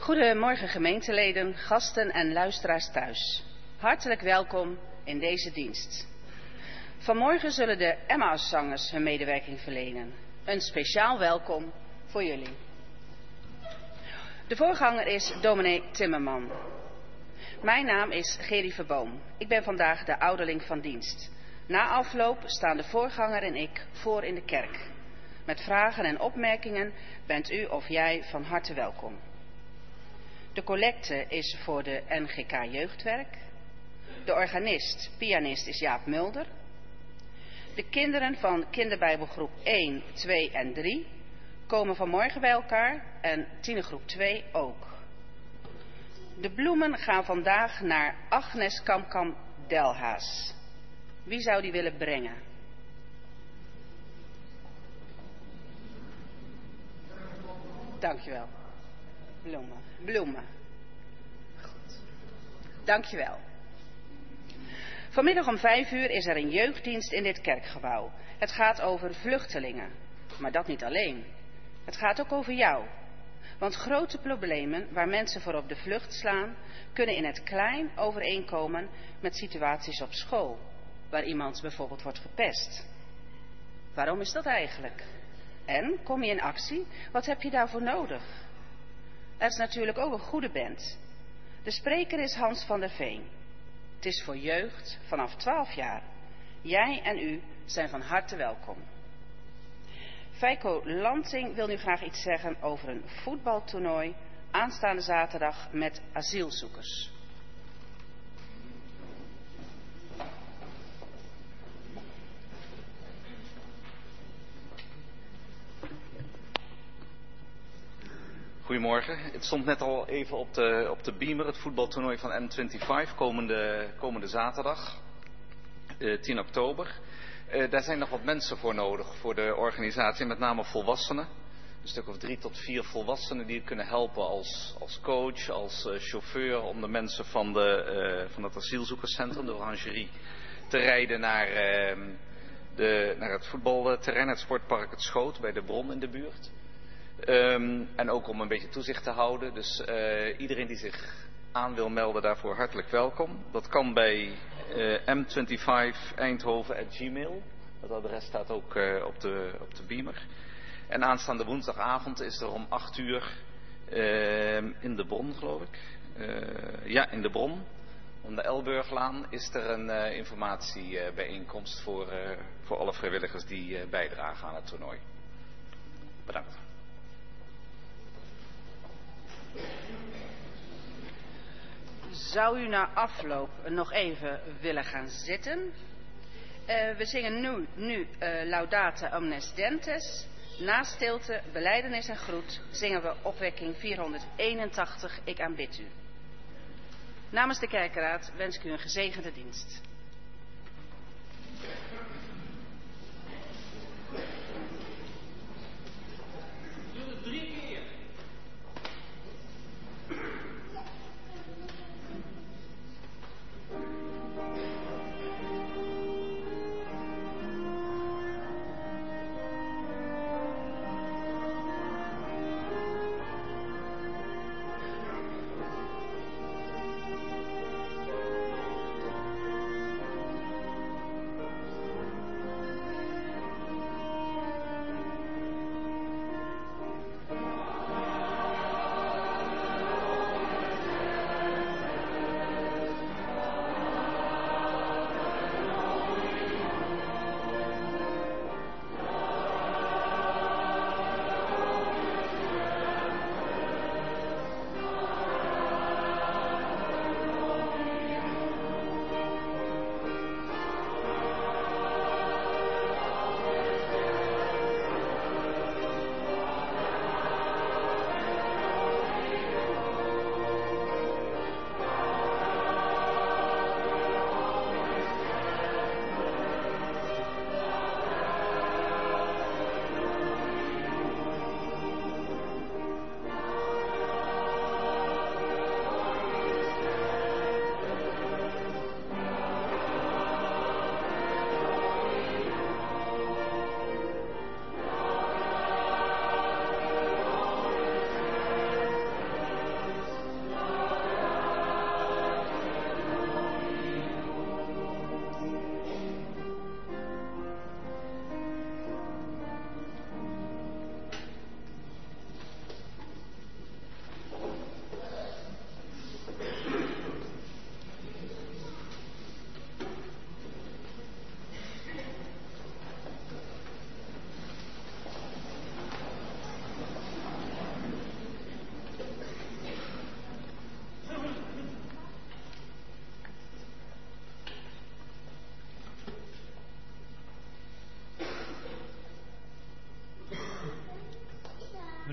Goedemorgen gemeenteleden, gasten en luisteraars thuis. Hartelijk welkom in deze dienst. Vanmorgen zullen de Emmaus-zangers hun medewerking verlenen. Een speciaal welkom voor jullie. De voorganger is dominee Timmerman. Mijn naam is Gerry Verboom. Ik ben vandaag de ouderling van dienst. Na afloop staan de voorganger en ik voor in de kerk. Met vragen en opmerkingen bent u of jij van harte welkom. De collecte is voor de NGK Jeugdwerk. De organist, pianist is Jaap Mulder. De kinderen van kinderbijbelgroep 1, 2 en 3 komen vanmorgen bij elkaar en tienergroep 2 ook. De bloemen gaan vandaag naar Agnes Kamkam Delhaas. Wie zou die willen brengen? Dankjewel. Bloemen. Goed. Dankjewel. Vanmiddag om 5 uur is er een jeugddienst in dit kerkgebouw. Het gaat over vluchtelingen. Maar dat niet alleen. Het gaat ook over jou. Want grote problemen waar mensen voor op de vlucht slaan, kunnen in het klein overeenkomen met situaties op school. Waar iemand bijvoorbeeld wordt gepest. Waarom is dat eigenlijk? En, kom je in actie? Wat heb je daarvoor nodig? Er is natuurlijk ook een goede band. De spreker is Hans van der Veen. Het is voor jeugd vanaf 12 jaar. Jij en u zijn van harte welkom. Feiko Lanting wil nu graag iets zeggen over een voetbaltoernooi aanstaande zaterdag met asielzoekers. Goedemorgen. Het stond net al even op de beamer, het voetbaltoernooi van M25, komende zaterdag, 10 oktober. Daar zijn nog wat mensen voor nodig, voor de organisatie, met name volwassenen. Een stuk of 3 tot 4 volwassenen die kunnen helpen als coach, als chauffeur, om de mensen van het asielzoekerscentrum, de Orangerie, te rijden naar het voetbalterrein, het sportpark Het Schoot, bij de Bron in de buurt. En ook om een beetje toezicht te houden. Dus iedereen die zich aan wil melden daarvoor hartelijk welkom. Dat kan bij m25eindhoven@gmail. Dat adres staat ook op de beamer. En aanstaande woensdagavond is er om 8 uur in de Bron, geloof ik. In de Bron. Om de Elburglaan is er een informatiebijeenkomst voor alle vrijwilligers die bijdragen aan het toernooi. Bedankt. Zou u na afloop nog even willen gaan zitten? We zingen nu Laudate Omnes Dentes. Na stilte, belijdenis en groet zingen we opwekking 481, Ik aanbid u. Namens de kerkenraad wens ik u een gezegende dienst.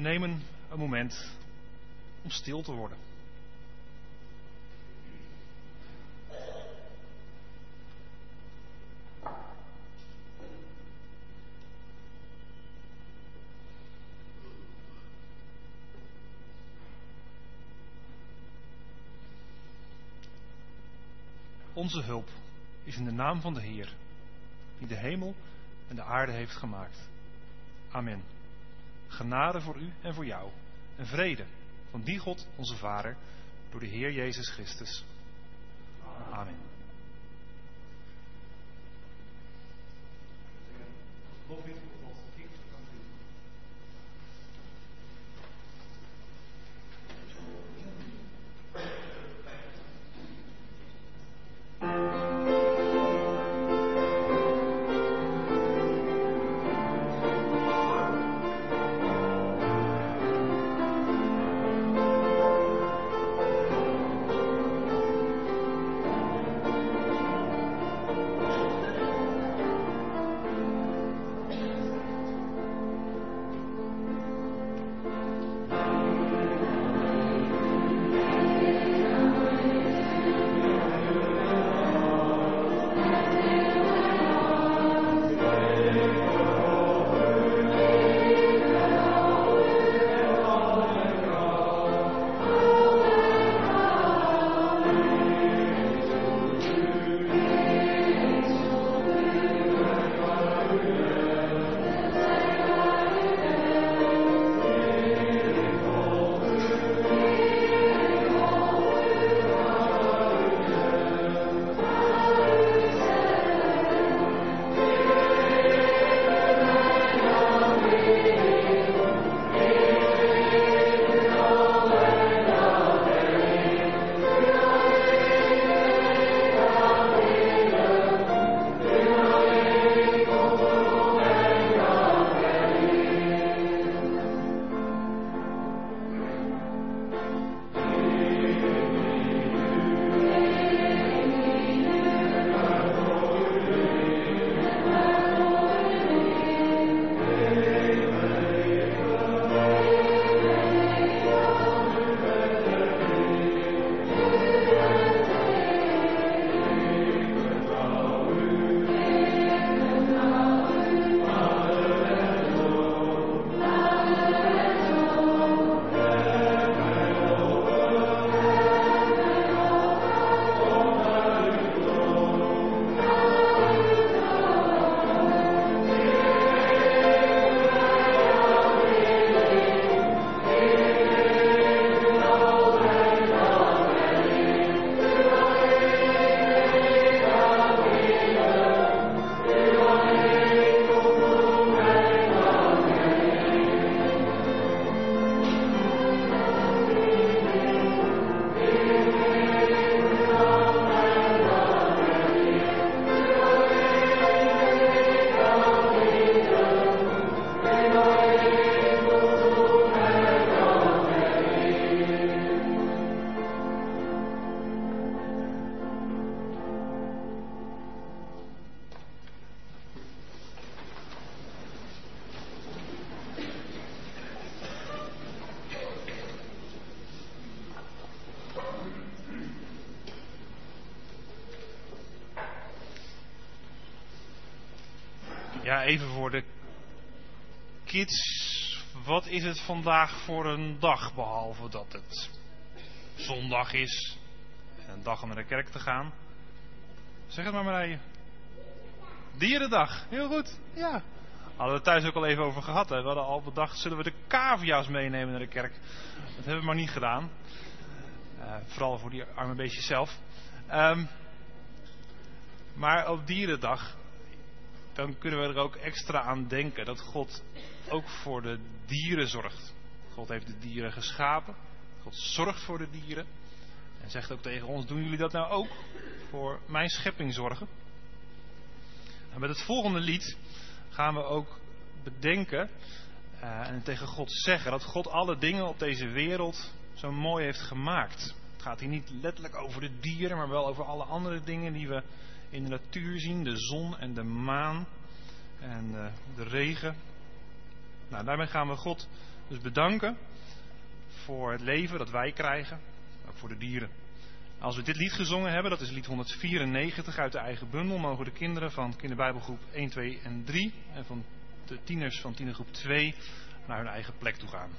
nemen een moment om stil te worden. Onze hulp is in de naam van de Heer, die de hemel en de aarde heeft gemaakt. Amen. Genade voor u en voor jou. En vrede van die God, onze Vader, door de Heer Jezus Christus. Amen. Ja, even voor de kids. Wat is het vandaag voor een dag, behalve dat het zondag is? Een dag om naar de kerk te gaan. Zeg het maar, Marije. Dierendag, heel goed. Ja. Hadden we het thuis ook al even over gehad. Hè? We hadden al bedacht, zullen we de cavia's meenemen naar de kerk? Dat hebben we maar niet gedaan. Vooral voor die arme beestjes zelf. Maar op Dierendag, dan kunnen we er ook extra aan denken dat God ook voor de dieren zorgt. God heeft de dieren geschapen. God zorgt voor de dieren. En zegt ook tegen ons, doen jullie dat nou ook? Voor mijn schepping zorgen. En met het volgende lied gaan we ook bedenken en tegen God zeggen dat God alle dingen op deze wereld zo mooi heeft gemaakt. Het gaat hier niet letterlijk over de dieren, maar wel over alle andere dingen die we in de natuur zien. De zon en de maan en de regen. Nou, daarmee gaan we God Dus bedanken voor het leven dat wij krijgen, ook voor de dieren. Als we dit lied gezongen hebben, dat is lied 194 uit de eigen bundel, mogen de kinderen van kinderbijbelgroep 1, 2 en 3 en van de tieners van tienergroep 2 naar hun eigen plek toe gaan.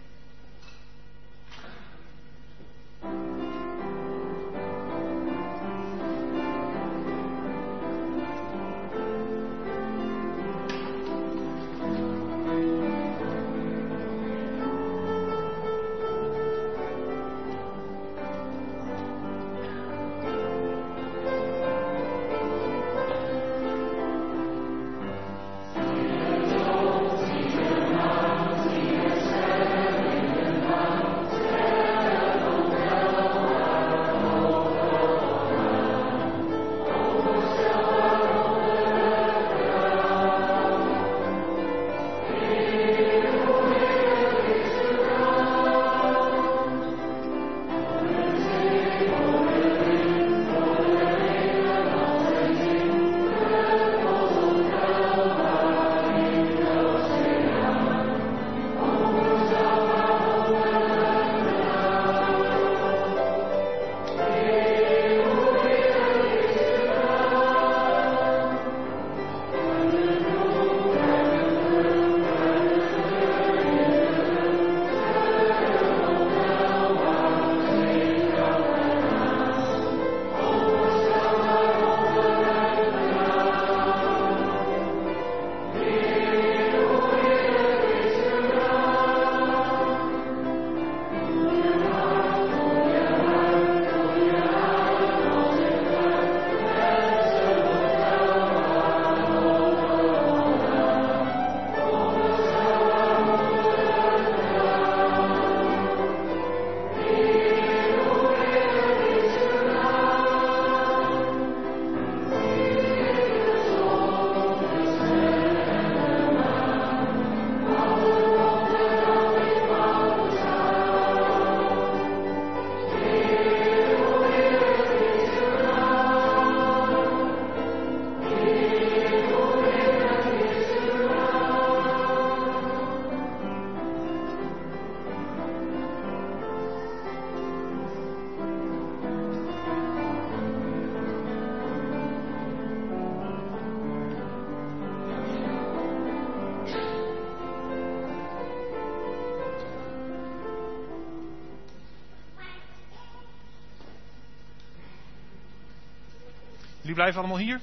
Jullie blijven allemaal hier?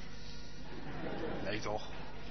Nee toch?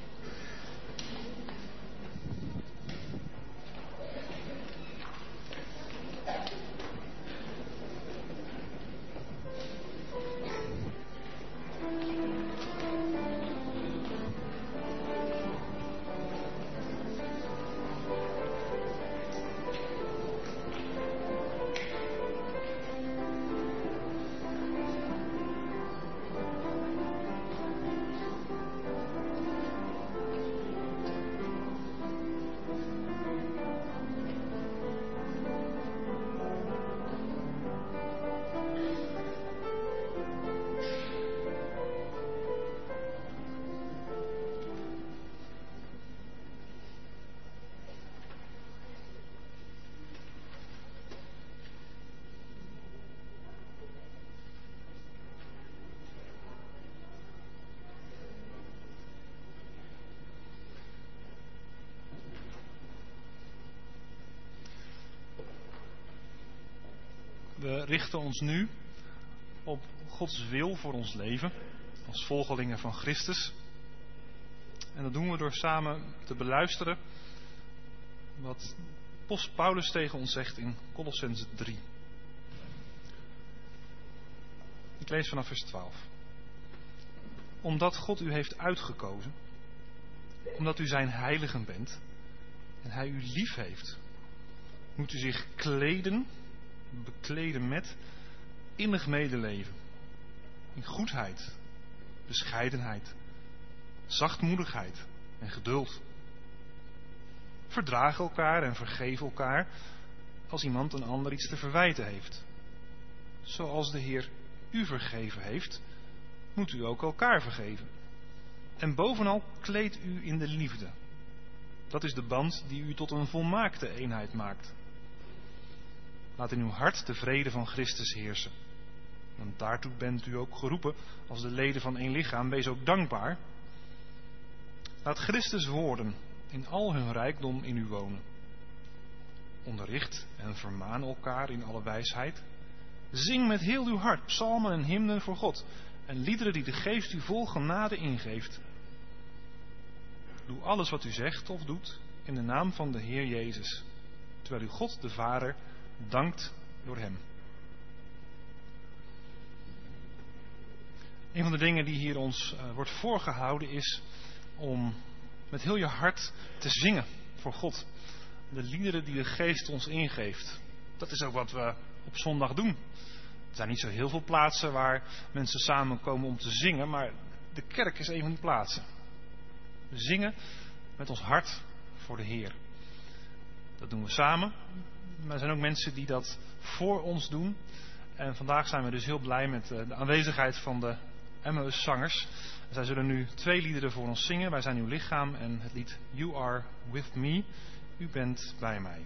We richten ons nu op Gods wil voor ons leven, als volgelingen van Christus. En dat doen we door samen te beluisteren wat Paulus tegen ons zegt in Kolossenzen 3. Ik lees vanaf vers 12. Omdat God u heeft uitgekozen, omdat u zijn heiligen bent en hij u lief heeft, moet u zich bekleden met innig medeleven, in goedheid, bescheidenheid, zachtmoedigheid en geduld. Verdraag elkaar en vergeef elkaar als iemand een ander iets te verwijten heeft. Zoals de Heer u vergeven heeft, moet u ook elkaar vergeven. En bovenal kleed u in de liefde. Dat is de band die u tot een volmaakte eenheid maakt. Laat in uw hart de vrede van Christus heersen. Want daartoe bent u ook geroepen als de leden van één lichaam. Wees ook dankbaar. Laat Christus woorden in al hun rijkdom in u wonen. Onderricht en vermaan elkaar in alle wijsheid. Zing met heel uw hart psalmen en hymnen voor God en liederen die de Geest u vol genade ingeeft. Doe alles wat u zegt of doet in de naam van de Heer Jezus, terwijl u God de Vader dankt door hem. Een van de dingen die hier ons wordt voorgehouden is om met heel je hart te zingen voor God. De liederen die de Geest ons ingeeft. Dat is ook wat we op zondag doen. Er zijn niet zo heel veel plaatsen waar mensen samenkomen om te zingen, maar de kerk is een van die plaatsen. We zingen met ons hart voor de Heer. Dat doen we samen. Maar er zijn ook mensen die dat voor ons doen. En vandaag zijn we dus heel blij met de aanwezigheid van de Emmaus-zangers. Zij zullen nu 2 liederen voor ons zingen. Wij zijn uw lichaam en het lied You Are With Me. U bent bij mij.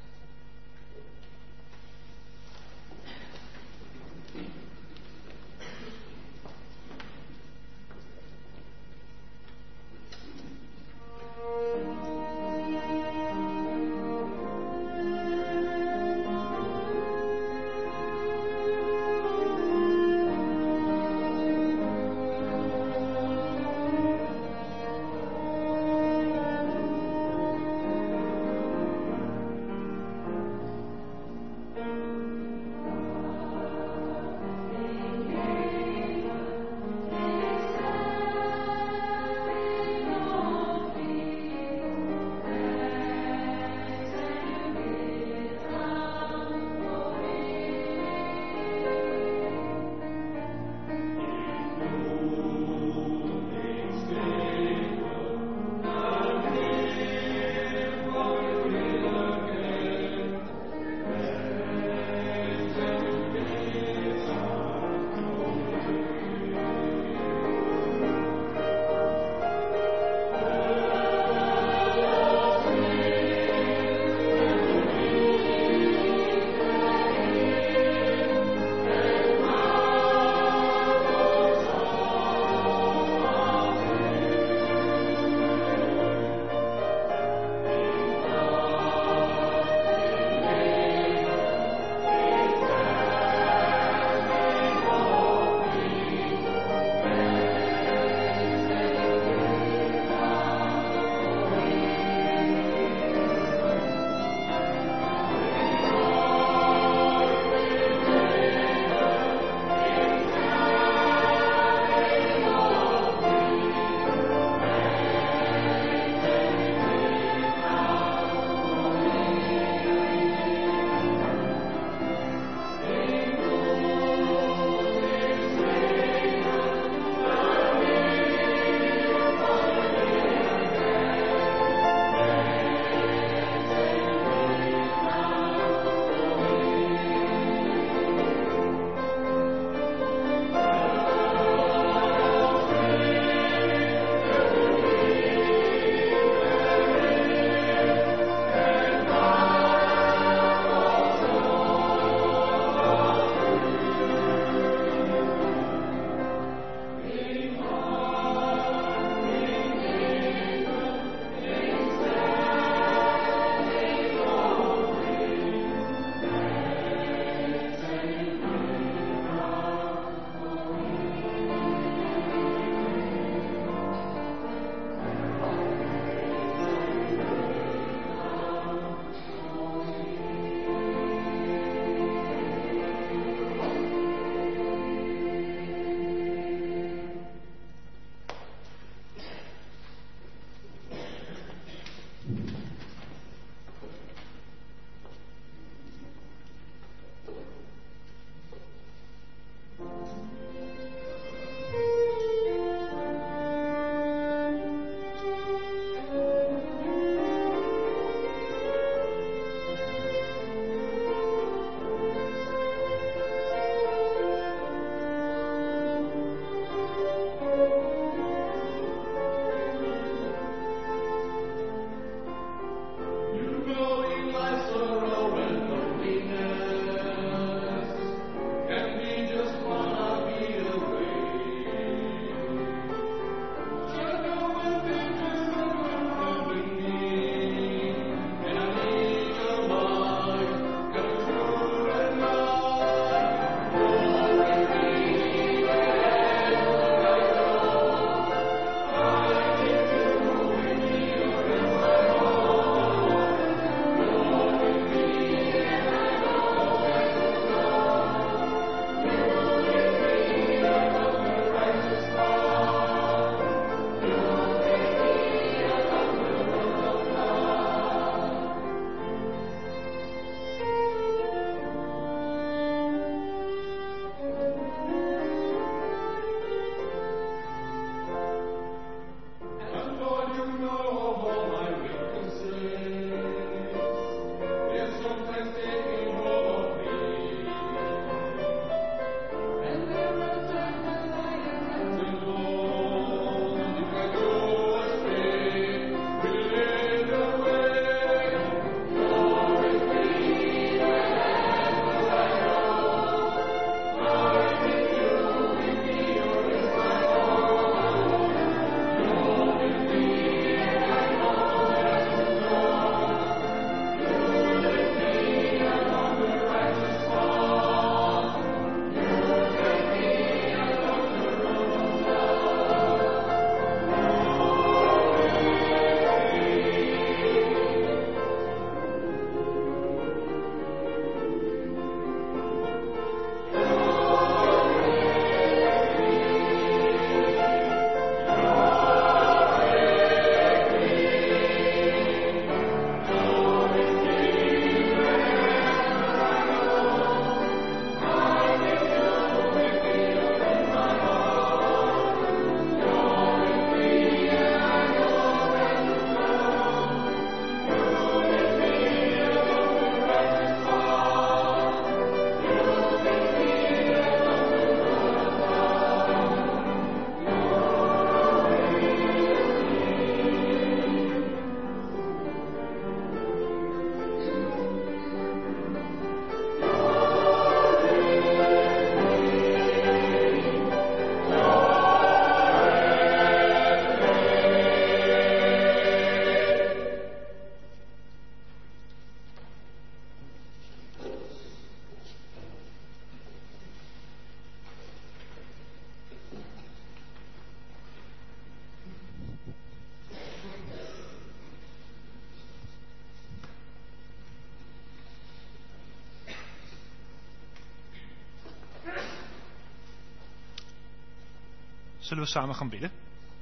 Zullen we samen gaan bidden?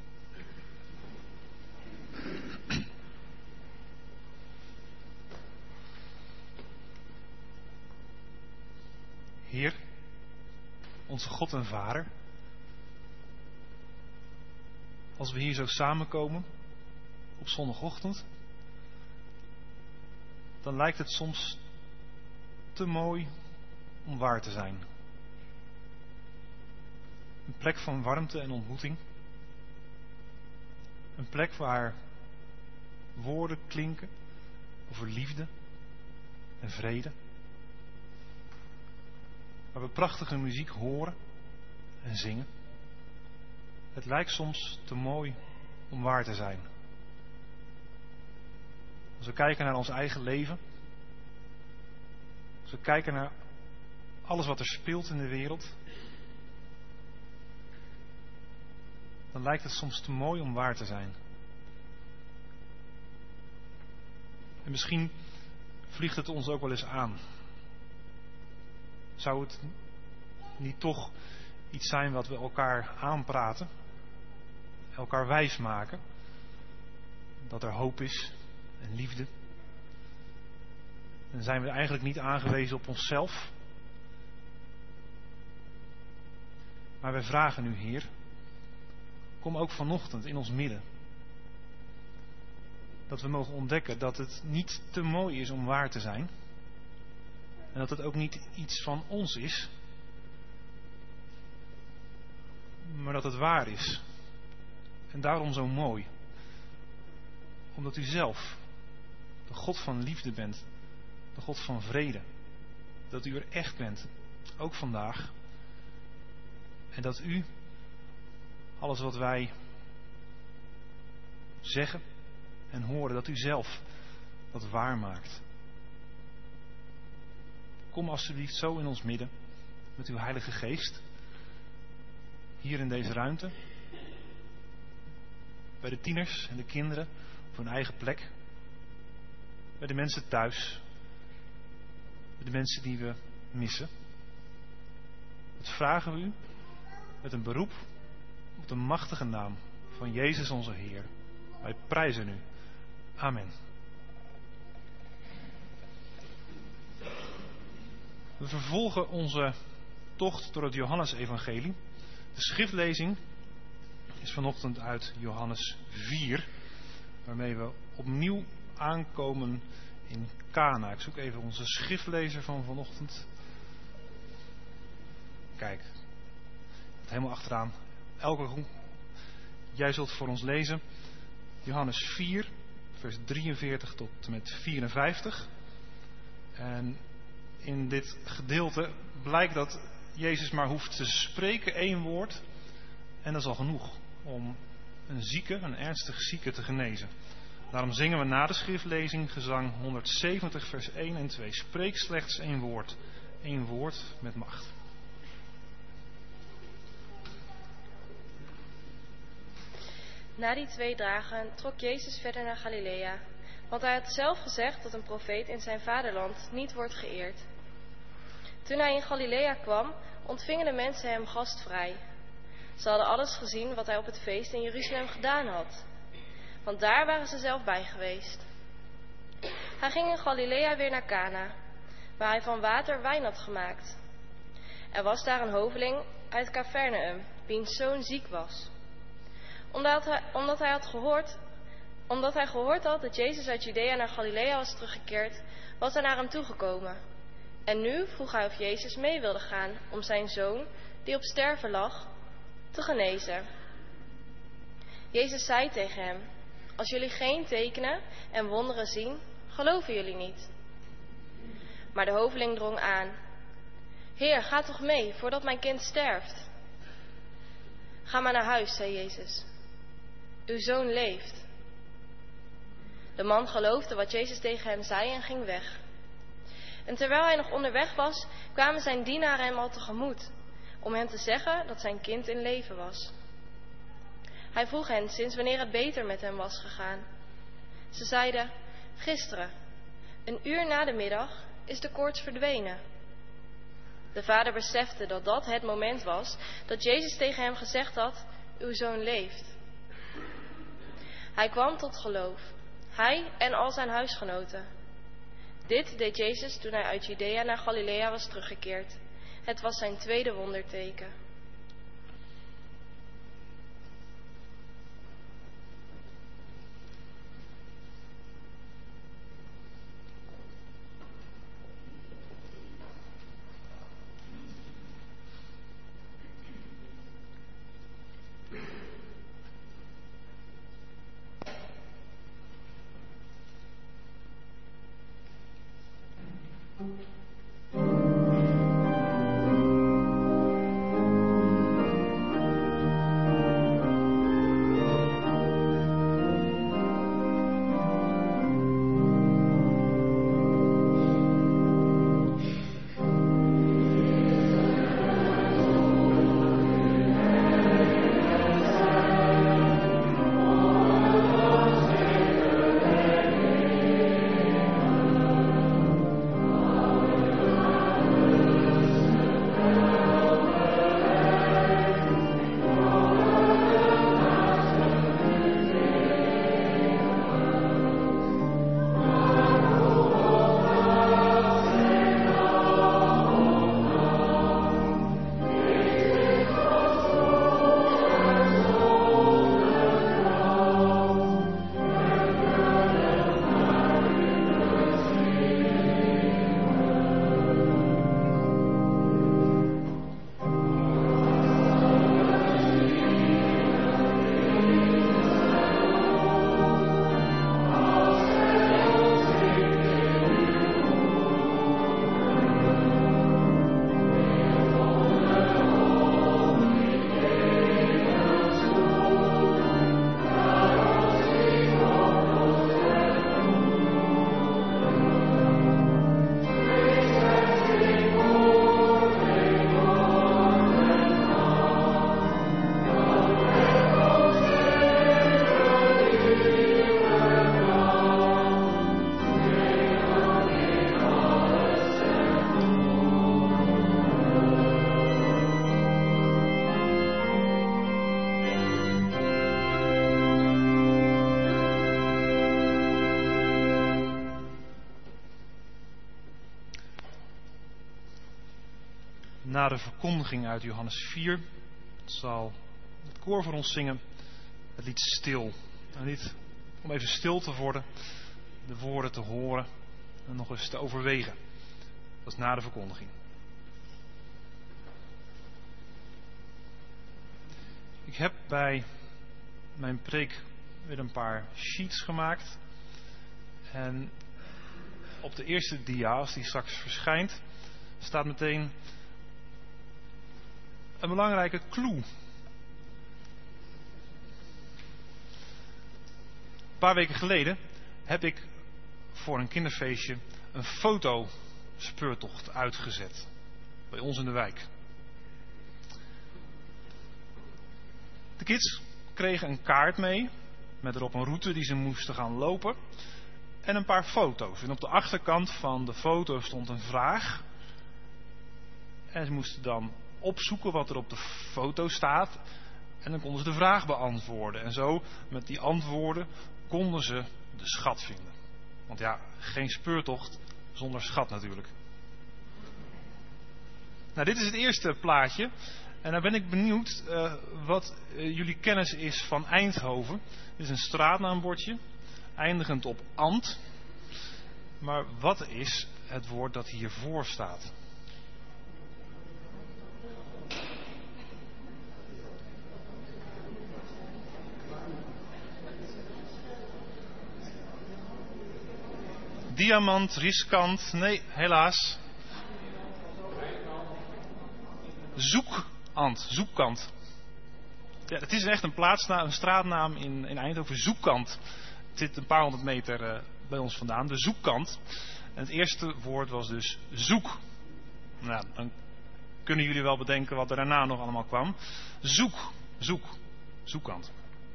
Heer, onze God en Vader, als we hier zo samenkomen op zondagochtend, dan lijkt het soms te mooi om waar te zijn. Een plek van warmte en ontmoeting. Een plek waar woorden klinken over liefde en vrede. Waar we prachtige muziek horen en zingen. Het lijkt soms te mooi om waar te zijn. Als we kijken naar ons eigen leven. Als we kijken naar alles wat er speelt in de wereld. Dan lijkt het soms te mooi om waar te zijn. En misschien vliegt het ons ook wel eens aan. Zou het niet toch iets zijn wat we elkaar aanpraten? Elkaar wijsmaken? Dat er hoop is en liefde? Dan zijn we eigenlijk niet aangewezen op onszelf. Maar wij vragen u, Heer, kom ook vanochtend in ons midden. Dat we mogen ontdekken dat het niet te mooi is om waar te zijn. En dat het ook niet iets van ons is. Maar dat het waar is. En daarom zo mooi. Omdat u zelf de God van liefde bent. De God van vrede. Dat u er echt bent. Ook vandaag. En dat u alles wat wij zeggen en horen, dat u zelf dat waar maakt. Kom alsjeblieft zo in ons midden met uw Heilige Geest. Hier in deze ruimte. Bij de tieners en de kinderen op hun eigen plek. Bij de mensen thuis. Bij de mensen die we missen. Dat vragen we u met een beroep op de machtige naam van Jezus onze Heer. Wij prijzen u. Amen. We vervolgen onze tocht door het Johannesevangelie. De schriftlezing is vanochtend uit Johannes 4, waarmee we opnieuw aankomen in Cana. Ik zoek even onze schriftlezer van vanochtend. Kijk, helemaal achteraan. Elke, jij zult voor ons lezen Johannes 4, vers 43 tot en met 54. En in dit gedeelte blijkt dat Jezus maar hoeft te spreken 1 woord. En dat is al genoeg om een ernstig zieke te genezen. Daarom zingen we na de schriftlezing gezang 170 vers 1 en 2. Spreek slechts 1 woord. 1 woord met macht. Na die 2 dagen trok Jezus verder naar Galilea, want hij had zelf gezegd dat een profeet in zijn vaderland niet wordt geëerd. Toen hij in Galilea kwam, ontvingen de mensen hem gastvrij. Ze hadden alles gezien wat hij op het feest in Jeruzalem gedaan had, want daar waren ze zelf bij geweest. Hij ging in Galilea weer naar Cana, waar hij van water wijn had gemaakt. Er was daar een hoveling uit Capernaum, wiens zoon ziek was. Omdat hij gehoord had dat Jezus uit Judea naar Galilea was teruggekeerd, was hij naar hem toegekomen. En nu vroeg hij of Jezus mee wilde gaan om zijn zoon, die op sterven lag, te genezen. Jezus zei tegen hem: als jullie geen tekenen en wonderen zien, geloven jullie niet. Maar de hoveling drong aan: Heer, ga toch mee, voordat mijn kind sterft. Ga maar naar huis, zei Jezus. Uw zoon leeft. De man geloofde wat Jezus tegen hem zei en ging weg. En terwijl hij nog onderweg was, kwamen zijn dienaren hem al tegemoet, om hem te zeggen dat zijn kind in leven was. Hij vroeg hen sinds wanneer het beter met hem was gegaan. Ze zeiden: gisteren, 1 uur na de middag, is de koorts verdwenen. De vader besefte dat dat het moment was dat Jezus tegen hem gezegd had: uw zoon leeft. Hij kwam tot geloof, hij en al zijn huisgenoten. Dit deed Jezus toen hij uit Judea naar Galilea was teruggekeerd. Het was zijn tweede wonderteken. Na de verkondiging uit Johannes 4 zal het koor voor ons zingen het lied Stil. Een lied om even stil te worden, de woorden te horen en nog eens te overwegen. Dat is na de verkondiging. Ik heb bij mijn preek weer een paar sheets gemaakt. En op de eerste dia, als die straks verschijnt, staat meteen een belangrijke clue. Een paar weken geleden heb ik voor een kinderfeestje een fotospeurtocht uitgezet. Bij ons in de wijk. De kids kregen een kaart mee met erop een route die ze moesten gaan lopen en een paar foto's. En op de achterkant van de foto stond een vraag. En ze moesten dan opzoeken wat er op de foto staat. En dan konden ze de vraag beantwoorden. En zo, met die antwoorden, konden ze de schat vinden. Want ja, geen speurtocht zonder schat natuurlijk. Nou, dit is het eerste plaatje. En dan ben ik benieuwd wat jullie kennis is van Eindhoven. Dit is een straatnaambordje, eindigend op ant. Maar wat is het woord dat hiervoor staat? Diamant, riskant, nee, helaas. Zoekkant. Ja, het is echt een straatnaam in Eindhoven, Zoekkant. Het zit een paar honderd meter bij ons vandaan, de Zoekkant. En het eerste woord was dus zoek. Nou, dan kunnen jullie wel bedenken wat er daarna nog allemaal kwam. Zoekkant.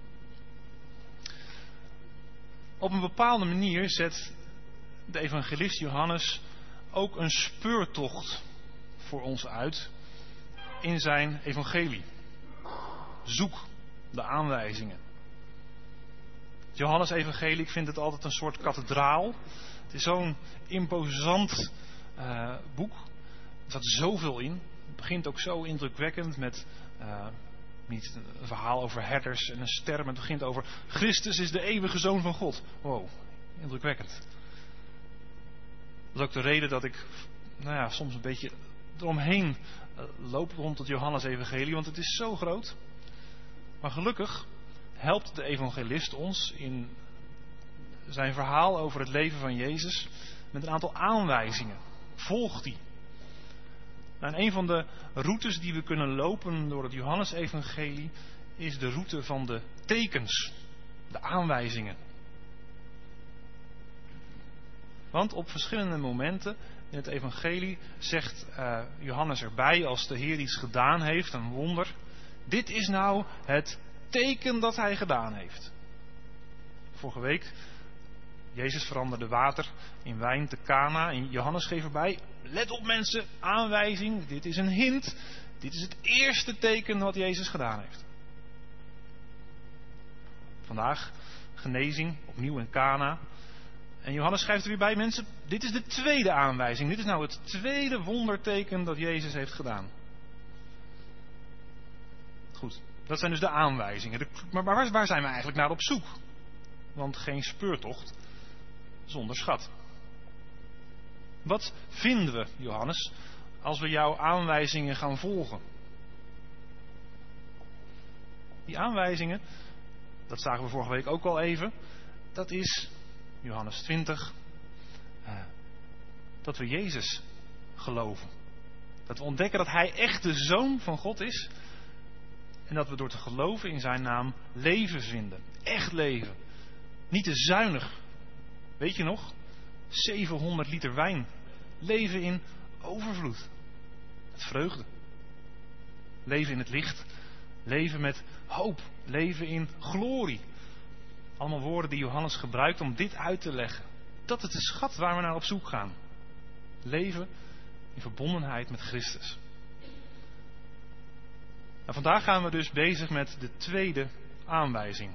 Op een bepaalde manier zet de evangelist Johannes ook een speurtocht voor ons uit in zijn evangelie. de aanwijzingen. Het Johannes-evangelie, ik vind het altijd een soort kathedraal. Het is zo'n imposant boek. Er staat zoveel in. Het begint ook zo indrukwekkend met niet een verhaal over herders en een ster, maar het begint over Christus is de eeuwige Zoon van God. Wow, indrukwekkend. Dat is ook de reden dat ik soms een beetje eromheen loop rond het Johannes-evangelie, want het is zo groot. Maar gelukkig helpt de evangelist ons in zijn verhaal over het leven van Jezus met een aantal aanwijzingen. Volg die. En een van de routes die we kunnen lopen door het Johannes-evangelie is de route van de tekens, de aanwijzingen. Want op verschillende momenten in het evangelie zegt Johannes erbij, als de Heer iets gedaan heeft, een wonder, dit is nou het teken dat hij gedaan heeft. Vorige week, Jezus veranderde water in wijn te Kana en Johannes geeft erbij, let op mensen, aanwijzing, dit is een hint, dit is het eerste teken wat Jezus gedaan heeft. Vandaag genezing, opnieuw in Kana. En Johannes schrijft er weer bij, mensen, dit is de tweede aanwijzing. Dit is nou het tweede wonderteken dat Jezus heeft gedaan. Goed, dat zijn dus de aanwijzingen. Maar waar zijn we eigenlijk naar op zoek? Want geen speurtocht zonder schat. Wat vinden we, Johannes, als we jouw aanwijzingen gaan volgen? Die aanwijzingen, dat zagen we vorige week ook al even, dat is Johannes 20, dat we Jezus geloven. Dat we ontdekken dat Hij echt de Zoon van God is. En dat we door te geloven in zijn naam leven vinden. Echt leven. Niet te zuinig. Weet je nog? 700 liter wijn. Leven in overvloed. Met vreugde. Leven in het licht. Leven met hoop. Leven in glorie. Allemaal woorden die Johannes gebruikt om dit uit te leggen. Dat is de schat waar we naar op zoek gaan. Leven in verbondenheid met Christus. Nou, vandaag gaan we dus bezig met de tweede aanwijzing.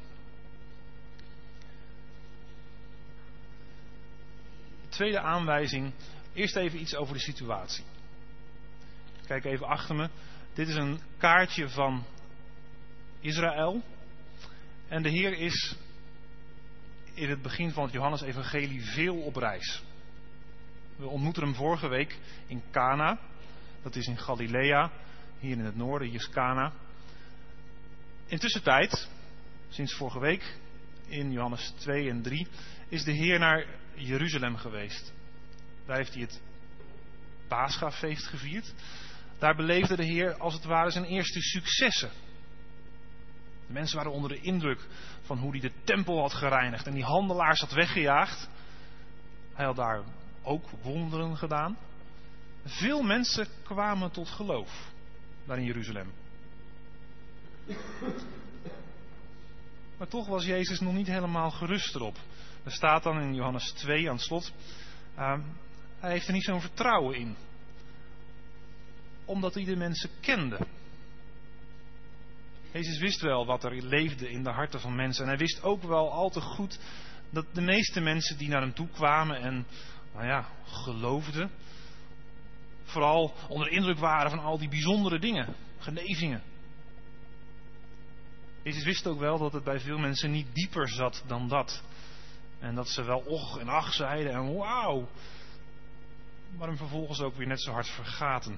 De tweede aanwijzing. Eerst even iets over de situatie. Kijk even achter me. Dit is een kaartje van Israël. En de Heer is in het begin van het Johannes-evangelie veel op reis. We ontmoeten hem vorige week in Kana. Dat is in Galilea. Hier in het noorden, hier is Kana. Intussen tijd, sinds vorige week, in Johannes 2 en 3, is de Heer naar Jeruzalem geweest. Daar heeft hij het Paschafeest gevierd. Daar beleefde de Heer als het ware zijn eerste successen. De mensen waren onder de indruk van hoe hij de tempel had gereinigd en die handelaars had weggejaagd. Hij had daar ook wonderen gedaan. Veel mensen kwamen tot geloof daar in Jeruzalem. Maar toch was Jezus nog niet helemaal gerust erop. Er staat dan in Johannes 2 aan het slot, hij heeft er niet zo'n vertrouwen in. Omdat hij de mensen kende. Jezus wist wel wat er leefde in de harten van mensen. En hij wist ook wel al te goed dat de meeste mensen die naar hem toe kwamen en geloofden, vooral onder de indruk waren van al die bijzondere dingen, genezingen. Jezus wist ook wel dat het bij veel mensen niet dieper zat dan dat. En dat ze wel och en ach zeiden en wauw, maar hem vervolgens ook weer net zo hard vergaten.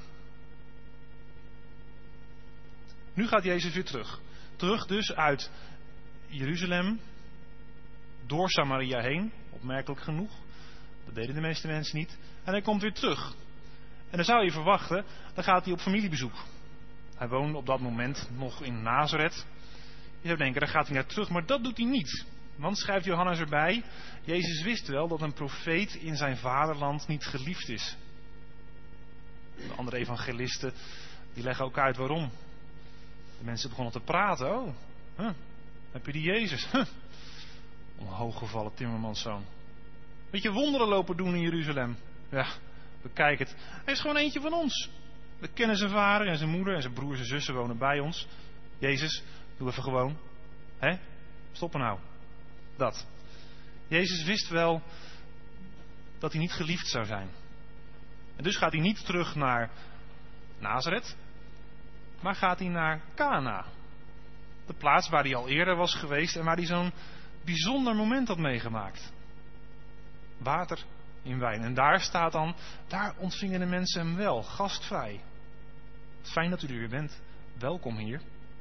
Nu gaat Jezus weer terug. Terug dus uit Jeruzalem, door Samaria heen, opmerkelijk genoeg. Dat deden de meeste mensen niet. En hij komt weer terug. En dan zou je verwachten, dan gaat hij op familiebezoek. Hij woonde op dat moment nog in Nazareth. Je zou denken, dan gaat hij naar terug, maar dat doet hij niet. Want, schrijft Johannes erbij, Jezus wist wel dat een profeet in zijn vaderland niet geliefd is. De andere evangelisten, die leggen ook uit waarom. De mensen begonnen te praten. Heb je die Jezus? Omhooggevallen timmermanszoon. Weet je, wonderen lopen doen in Jeruzalem. Ja, bekijk het. Hij is gewoon eentje van ons. We kennen zijn vader en zijn moeder en zijn broers en zussen wonen bij ons. Jezus, Doe even gewoon. Hè? Stoppen nou. Dat. Jezus wist wel dat hij niet geliefd zou zijn. En dus gaat hij niet terug naar Nazareth, maar gaat hij naar Cana. De plaats waar hij al eerder was geweest en waar hij zo'n bijzonder moment had meegemaakt. Water in wijn. En daar staat dan, daar ontvingen de mensen hem wel, gastvrij. Fijn dat u er weer bent. Welkom hier.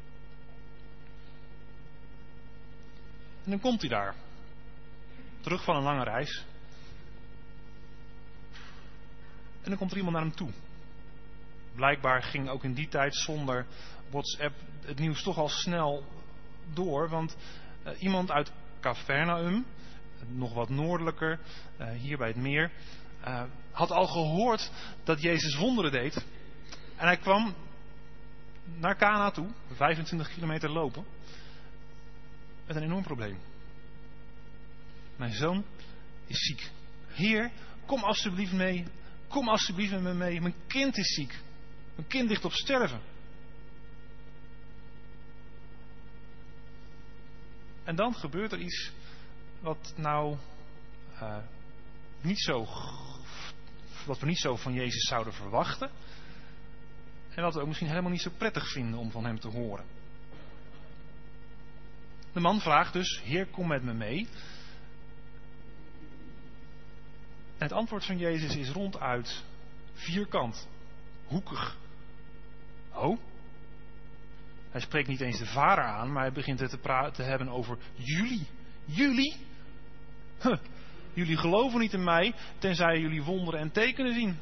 En dan komt hij daar. Terug van een lange reis. En dan komt er iemand naar hem toe. Blijkbaar ging ook in die tijd zonder WhatsApp het nieuws toch al snel door. Want iemand uit Capernaum, nog wat noordelijker, hier bij het meer, had al gehoord dat Jezus wonderen deed. En hij kwam naar Cana toe, 25 kilometer lopen, met een enorm probleem. Mijn zoon is ziek. Heer, kom alsjeblieft mee. Kom alsjeblieft met me mee. Mijn kind is ziek. Mijn kind ligt op sterven. En dan gebeurt er iets wat wat we niet zo van Jezus zouden verwachten. En wat we ook misschien helemaal niet zo prettig vinden om van hem te horen. De man vraagt dus, Heer, kom met me mee. En het antwoord van Jezus is ronduit vierkant, hoekig. Oh? Hij spreekt niet eens de vader aan, maar hij begint het te hebben over jullie. Jullie? Jullie geloven niet in mij, tenzij jullie wonderen en tekenen zien.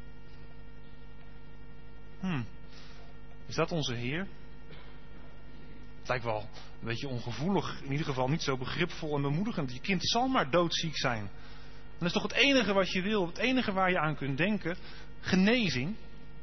Is dat onze Heer? Het lijkt wel een beetje ongevoelig, in ieder geval niet zo begripvol en bemoedigend. Je kind zal maar doodziek zijn. Dat is toch het enige wat je wil, het enige waar je aan kunt denken, genezing.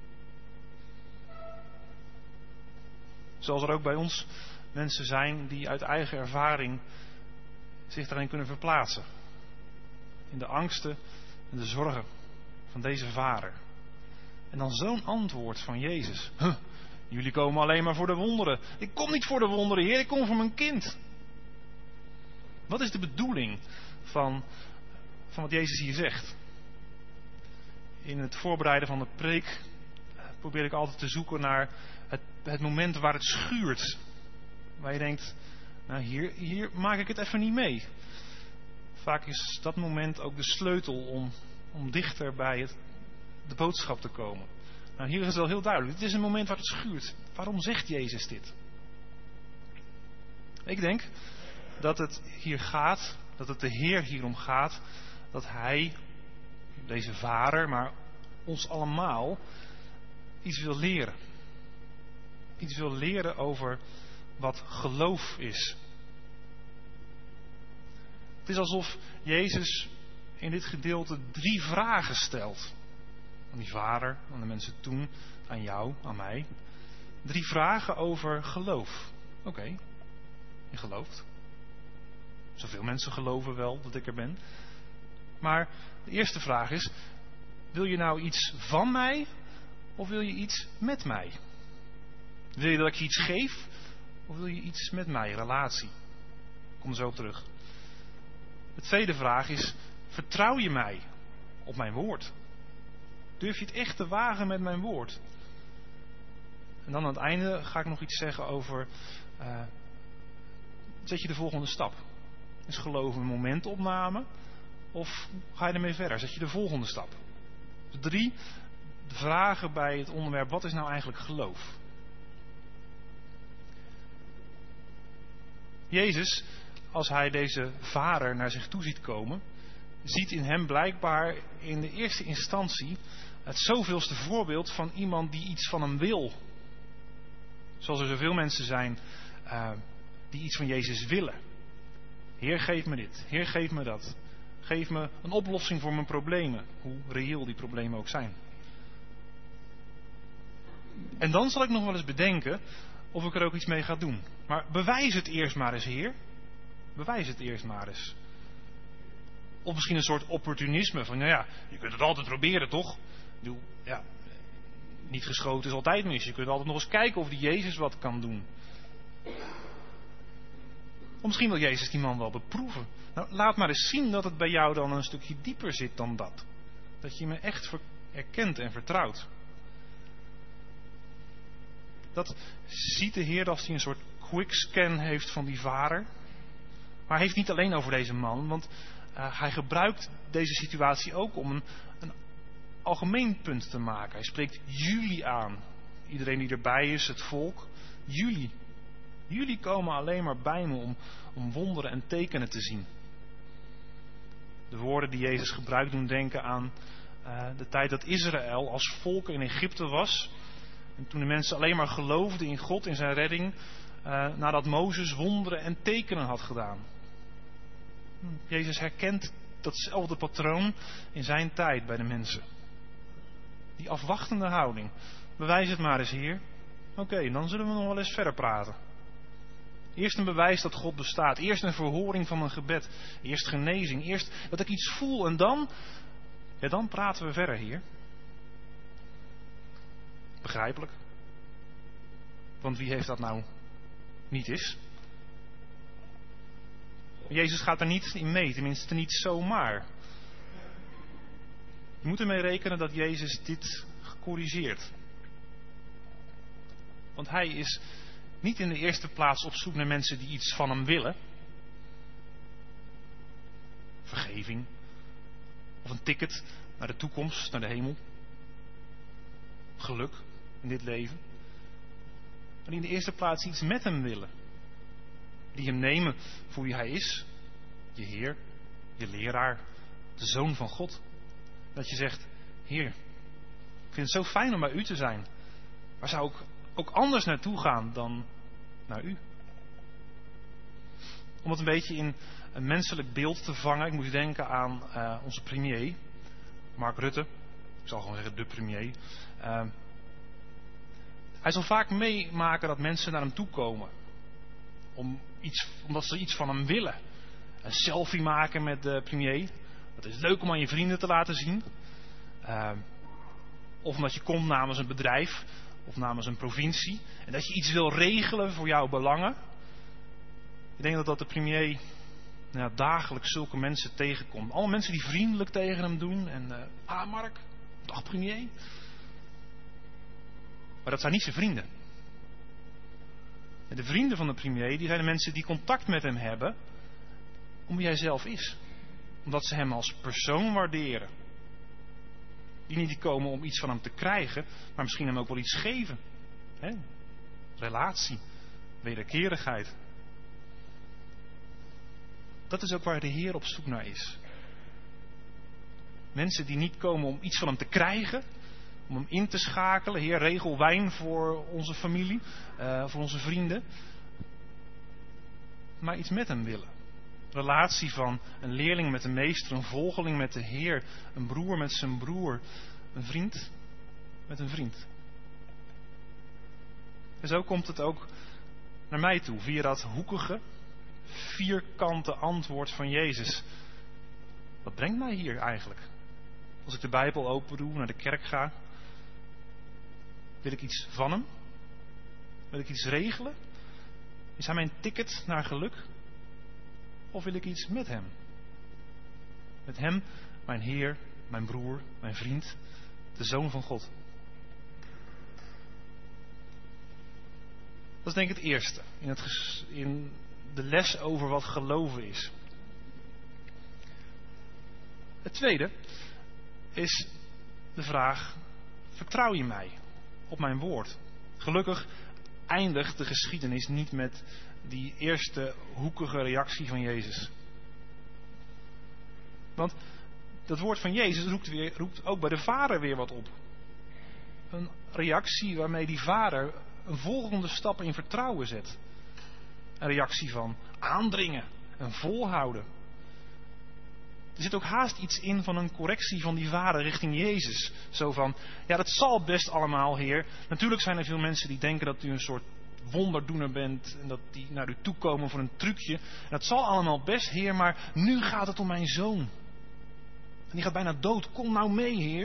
Zoals er ook bij ons mensen zijn die uit eigen ervaring zich daarin kunnen verplaatsen. In de angsten en de zorgen van deze vader. En dan zo'n antwoord van Jezus. Jullie komen alleen maar voor de wonderen. Ik kom niet voor de wonderen, Heer, ik kom voor mijn kind. Wat is de bedoeling van wat Jezus hier zegt? In het voorbereiden van de preek probeer ik altijd te zoeken naar het moment waar het schuurt. Waar je denkt, nou hier maak ik het even niet mee. Vaak is dat moment ook de sleutel om dichter bij de boodschap te komen. Nou, hier is het wel heel duidelijk. Het is een moment waar het schuurt. Waarom zegt Jezus dit? Ik denk dat het hier gaat, dat het de Heer hierom gaat, dat Hij, deze vader, maar ons allemaal, iets wil leren. Iets wil leren over wat geloof is. Het is alsof Jezus in dit gedeelte 3 vragen stelt. Aan die vader, aan de mensen toen, aan jou, aan mij. 3 vragen over geloof. Oké, je gelooft. Zoveel mensen geloven wel dat ik er ben. Maar de eerste vraag is, wil je nou iets van mij of wil je iets met mij? Wil je dat ik je iets geef of wil je iets met mij, relatie? Ik kom er zo op terug. De tweede vraag is, vertrouw je mij op mijn woord? Durf je het echt te wagen met mijn woord? En dan aan het einde ga ik nog iets zeggen over, zet je de volgende stap? Is geloof een momentopname of ga je ermee verder? Zet je de volgende stap? 3 vragen bij het onderwerp, wat is nou eigenlijk geloof? Jezus, als hij deze vader naar zich toe ziet komen, ziet in hem blijkbaar in de eerste instantie het zoveelste voorbeeld van iemand die iets van hem wil. Zoals er zoveel mensen zijn die iets van Jezus willen. Heer, geef me dit. Heer, geef me dat. Geef me een oplossing voor mijn problemen. Hoe reëel die problemen ook zijn. En dan zal ik nog wel eens bedenken of ik er ook iets mee ga doen. Maar bewijs het eerst maar eens, Heer. Bewijs het eerst maar eens. Of misschien een soort opportunisme. Van, nou ja, je kunt het altijd proberen, toch? Ja, niet geschoten is altijd mis. Je kunt altijd nog eens kijken of die Jezus wat kan doen. Of misschien wil Jezus die man wel beproeven. Nou, laat maar eens zien dat het bij jou dan een stukje dieper zit dan dat. Dat je me echt erkent en vertrouwt. Dat ziet de Heer als hij een soort quickscan heeft van die vader. Maar hij heeft niet alleen over deze man, want hij gebruikt deze situatie ook om een algemeen punt te maken. Hij spreekt jullie aan. Iedereen die erbij is, het volk. Jullie. Jullie komen alleen maar bij me om wonderen en tekenen te zien. De woorden die Jezus gebruikt doen denken aan de tijd dat Israël als volk in Egypte was. En toen de mensen alleen maar geloofden in God, in zijn redding, nadat Mozes wonderen en tekenen had gedaan. Jezus herkent datzelfde patroon in zijn tijd bij de mensen. Die afwachtende houding. Bewijs het maar eens, Heer. Oké, dan zullen we nog wel eens verder praten. Eerst een bewijs dat God bestaat. Eerst een verhoring van mijn gebed. Eerst genezing. Eerst dat ik iets voel. En dan praten we verder, Heer. Begrijpelijk. Want wie heeft dat nou niet eens? Jezus gaat er niet in mee. Tenminste niet zomaar. Je moet ermee rekenen dat Jezus dit gecorrigeerd. Want hij is niet in de eerste plaats op zoek naar mensen die iets van hem willen. Vergeving. Of een ticket naar de toekomst, naar de hemel. Geluk in dit leven. Maar die in de eerste plaats iets met hem willen. Die hem nemen voor wie hij is. Je Heer, je leraar, de Zoon van God. Dat je zegt, Heer, ik vind het zo fijn om bij u te zijn. Waar zou ik ook anders naartoe gaan dan naar u? Om het een beetje in een menselijk beeld te vangen. Ik moest denken aan onze premier, Mark Rutte. Ik zal gewoon zeggen de premier. Hij zal vaak meemaken dat mensen naar hem toe komen. Omdat ze iets van hem willen. Een selfie maken met de premier. Dat is leuk om aan je vrienden te laten zien. Of omdat je komt namens een bedrijf. Of namens een provincie. En dat je iets wil regelen voor jouw belangen. Ik denk dat de premier dagelijks zulke mensen tegenkomt. Alle mensen die vriendelijk tegen hem doen. En Mark, dag premier. Maar dat zijn niet zijn vrienden. En de vrienden van de premier, die zijn de mensen die contact met hem hebben. Om wie hij zelf is. Omdat ze hem als persoon waarderen. Die niet komen om iets van hem te krijgen, maar misschien hem ook wel iets geven. Hè? Relatie, wederkerigheid. Dat is ook waar de Heer op zoek naar is. Mensen die niet komen om iets van hem te krijgen, om hem in te schakelen. Heer, regel wijn voor onze familie, voor onze vrienden. Maar iets met hem willen. Relatie van een leerling met de meester, een volgeling met de Heer, een broer met zijn broer, een vriend met een vriend. En zo komt het ook naar mij toe, via dat hoekige, vierkante antwoord van Jezus. Wat brengt mij hier eigenlijk? Als ik de Bijbel open doe, naar de kerk ga, wil ik iets van hem? Wil ik iets regelen? Is hij mijn ticket naar geluk? Of wil ik iets met hem? Met hem, mijn Heer, mijn broer, mijn vriend, de Zoon van God. Dat is denk ik het eerste in de les over wat geloven is. Het tweede is de vraag, vertrouw je mij op mijn woord? Gelukkig eindigt de geschiedenis niet met die eerste hoekige reactie van Jezus. Want dat woord van Jezus roept ook bij de vader weer wat op. Een reactie waarmee die vader een volgende stap in vertrouwen zet. Een reactie van aandringen en volhouden. Er zit ook haast iets in van een correctie van die vader richting Jezus. Zo van, ja, dat zal best allemaal, Heer. Natuurlijk zijn er veel mensen die denken dat u een soort wonderdoener bent en dat die naar u toe komen voor een trucje. En dat zal allemaal best, Heer, maar nu gaat het om mijn zoon. En die gaat bijna dood. Kom nou mee, Heer.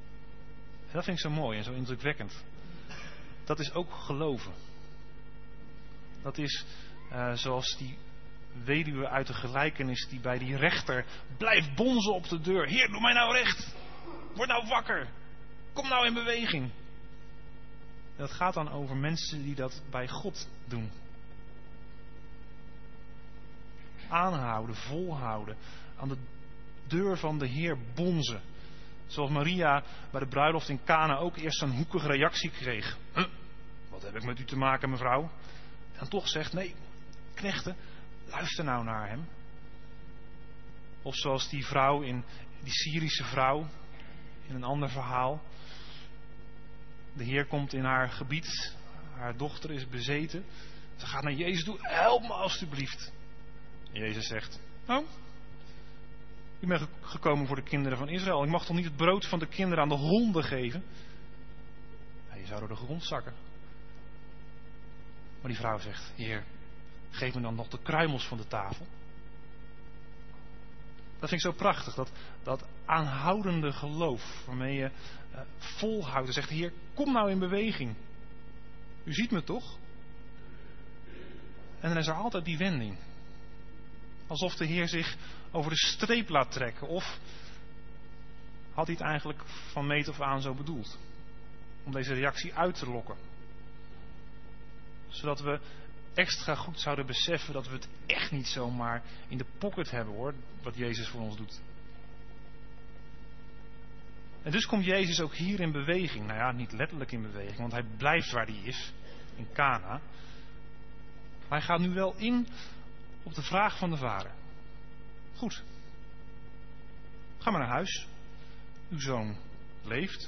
En dat vind ik zo mooi en zo indrukwekkend. Dat is ook geloven. Dat is zoals die weduwe uit de gelijkenis die bij die rechter blijft bonzen op de deur. Heer, doe mij nou recht. Word nou wakker. Kom nou in beweging. Dat gaat dan over mensen die dat bij God doen. Aanhouden, volhouden. Aan de deur van de Heer bonzen. Zoals Maria bij de bruiloft in Kana ook eerst een hoekige reactie kreeg. Wat heb ik met u te maken, mevrouw? En toch zegt, nee, knechten, luister nou naar hem. Of zoals die vrouw die Syrische vrouw, in een ander verhaal. De Heer komt in haar gebied, haar dochter is bezeten. Ze gaat naar Jezus toe, help me alstublieft. En Jezus zegt, oh, ik ben gekomen voor de kinderen van Israël. Ik mag toch niet het brood van de kinderen aan de honden geven? Ja, je zou door de grond zakken. Maar die vrouw zegt, Heer, geef me dan nog de kruimels van de tafel. Dat vind ik zo prachtig, dat aanhoudende geloof waarmee je volhoudt en zegt, Heer, kom nou in beweging. U ziet me toch? En dan is er altijd die wending. Alsof de Heer zich over de streep laat trekken. Of had hij het eigenlijk van meet af aan zo bedoeld? Om deze reactie uit te lokken. Zodat we extra goed zouden beseffen dat we het echt niet zomaar in de pocket hebben hoor. Wat Jezus voor ons doet. En dus komt Jezus ook hier in beweging. Nou ja, niet letterlijk in beweging. Want hij blijft waar hij is. In Kana. Maar hij gaat nu wel in op de vraag van de vader. Goed. Ga maar naar huis. Uw zoon leeft.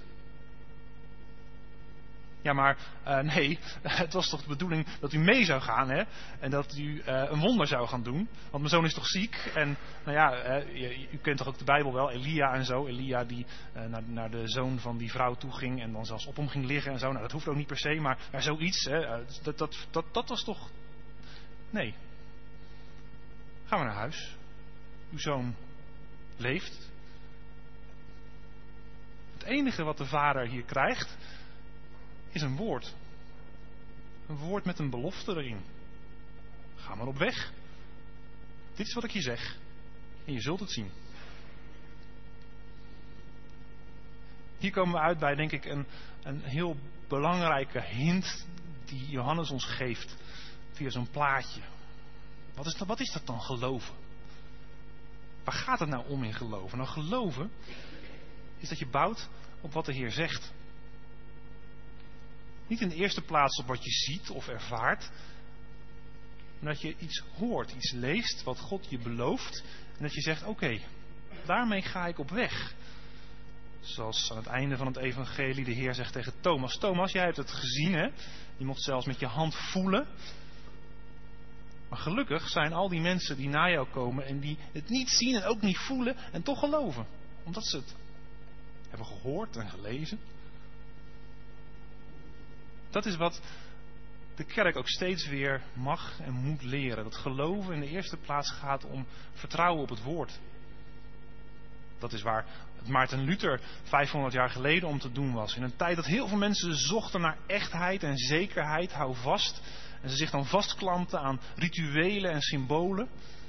Ja, maar nee, het was toch de bedoeling dat u mee zou gaan, hè? En dat u een wonder zou gaan doen. Want mijn zoon is toch ziek? En nou ja, u kent toch ook de Bijbel wel, Elia en zo. Elia die naar de zoon van die vrouw toe ging en dan zelfs op hem ging liggen en zo. Nou, dat hoeft ook niet per se, maar zoiets, hè? Dat was toch... Nee. Ga maar naar huis. Uw zoon leeft. Het enige wat de vader hier krijgt is een woord. Een woord met een belofte erin. Ga maar op weg. Dit is wat ik je zeg. En je zult het zien. Hier komen we uit bij, denk ik, een heel belangrijke hint die Johannes ons geeft via zo'n plaatje. Wat is dat dan, geloven? Waar gaat het nou om in geloven? Nou, geloven is dat je bouwt op wat de Heer zegt. Niet in de eerste plaats op wat je ziet of ervaart. Maar dat je iets hoort, iets leest wat God je belooft. En dat je zegt, oké, daarmee ga ik op weg. Zoals aan het einde van het evangelie de Heer zegt tegen Thomas. Thomas, jij hebt het gezien, hè? Je mocht zelfs met je hand voelen. Maar gelukkig zijn al die mensen die na jou komen en die het niet zien en ook niet voelen en toch geloven. Omdat ze het hebben gehoord en gelezen. Dat is wat de kerk ook steeds weer mag en moet leren. Dat geloven in de eerste plaats gaat om vertrouwen op het woord. Dat is waar het Maarten Luther 500 jaar geleden om te doen was. In een tijd dat heel veel mensen zochten naar echtheid en zekerheid, hou vast. En ze zich dan vastklampten aan rituelen en symbolen.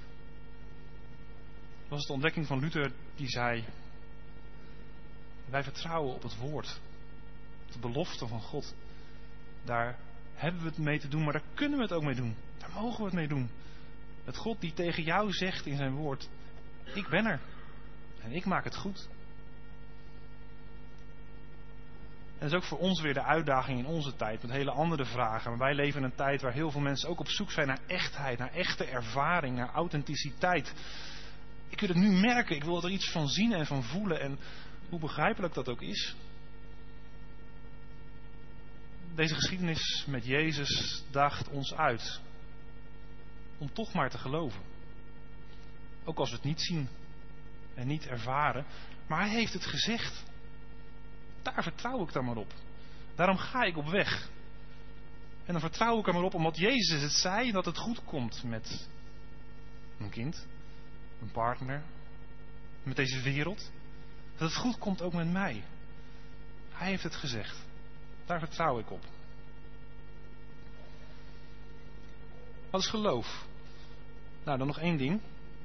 Dat was de ontdekking van Luther die zei: wij vertrouwen op het woord. De belofte van God. Daar hebben we het mee te doen, maar daar kunnen we het ook mee doen. Daar mogen we het mee doen. Het God die tegen jou zegt in zijn woord: ik ben er. En ik maak het goed. En dat is ook voor ons weer de uitdaging in onze tijd. Met hele andere vragen. Maar wij leven in een tijd waar heel veel mensen ook op zoek zijn naar echtheid. Naar echte ervaring. Naar authenticiteit. Ik wil het nu merken. Ik wil er iets van zien en van voelen. En hoe begrijpelijk dat ook is. Deze geschiedenis met Jezus daagt ons uit. Om toch maar te geloven. Ook als we het niet zien. En niet ervaren. Maar hij heeft het gezegd. Daar vertrouw ik dan maar op. Daarom ga ik op weg. En dan vertrouw ik er maar op omdat Jezus het zei dat het goed komt met een kind, een partner, met deze wereld. Dat het goed komt ook met mij. Hij heeft het gezegd. Daar vertrouw ik op. Wat is geloof? Nou, dan nog één ding.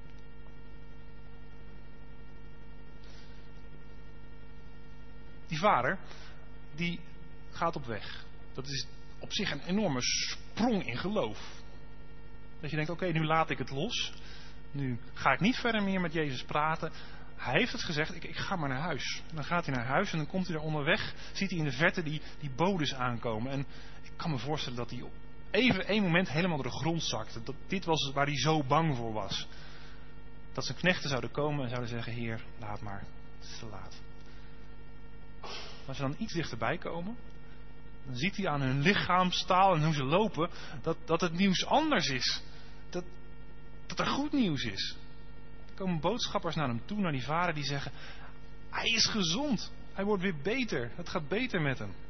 Die vader, die gaat op weg. Dat is op zich een enorme sprong in geloof. Dat je denkt, oké, nu laat ik het los. Nu ga ik niet verder meer met Jezus praten. Hij heeft het gezegd, ik ga maar naar huis. En dan gaat hij naar huis en dan komt hij er onderweg. Ziet hij in de verte die bodes aankomen. En ik kan me voorstellen dat hij op even één moment helemaal door de grond zakte. Dit was waar hij zo bang voor was. Dat zijn knechten zouden komen en zouden zeggen, Heer, laat maar. Het is te laat. Als ze dan iets dichterbij komen, dan ziet hij aan hun lichaamstaal en hoe ze lopen, dat het nieuws anders is. Dat er goed nieuws is. Er komen boodschappers naar hem toe, naar die vader, die zeggen, hij is gezond. Hij wordt weer beter. Het gaat beter met hem.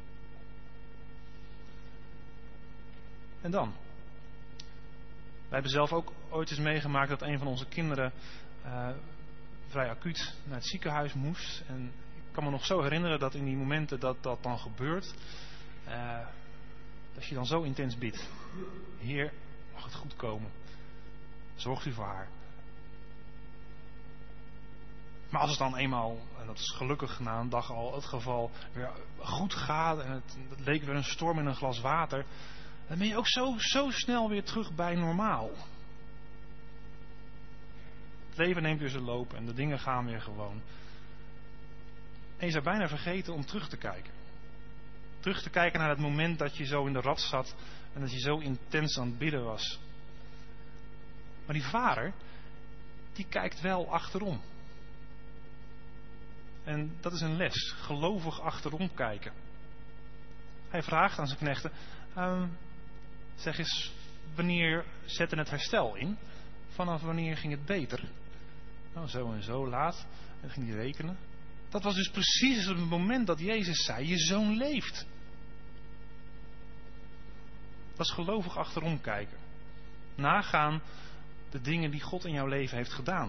En dan? Wij hebben zelf ook ooit eens meegemaakt dat een van onze kinderen vrij acuut naar het ziekenhuis moest. En ik kan me nog zo herinneren dat in die momenten dat dan gebeurt, dat je dan zo intens bidt. Heer, mag het goed komen. Zorgt u voor haar. Maar als het dan eenmaal, en dat is gelukkig na een dag al het geval, weer goed gaat en het leek weer een storm in een glas water, dan ben je ook zo snel weer terug bij normaal. Het leven neemt weer zijn loop en de dingen gaan weer gewoon. En je zou bijna vergeten om terug te kijken. Terug te kijken naar het moment dat je zo in de rat zat en dat je zo intens aan het bidden was. Maar die vader, die kijkt wel achterom. En dat is een les. Gelovig achterom kijken. Hij vraagt aan zijn knechten, zeg eens, wanneer zette het herstel in? Vanaf wanneer ging het beter? Nou, zo en zo laat. En ging hij rekenen. Dat was dus precies het moment dat Jezus zei, je zoon leeft. Dat is gelovig achterom kijken. Nagaan de dingen die God in jouw leven heeft gedaan.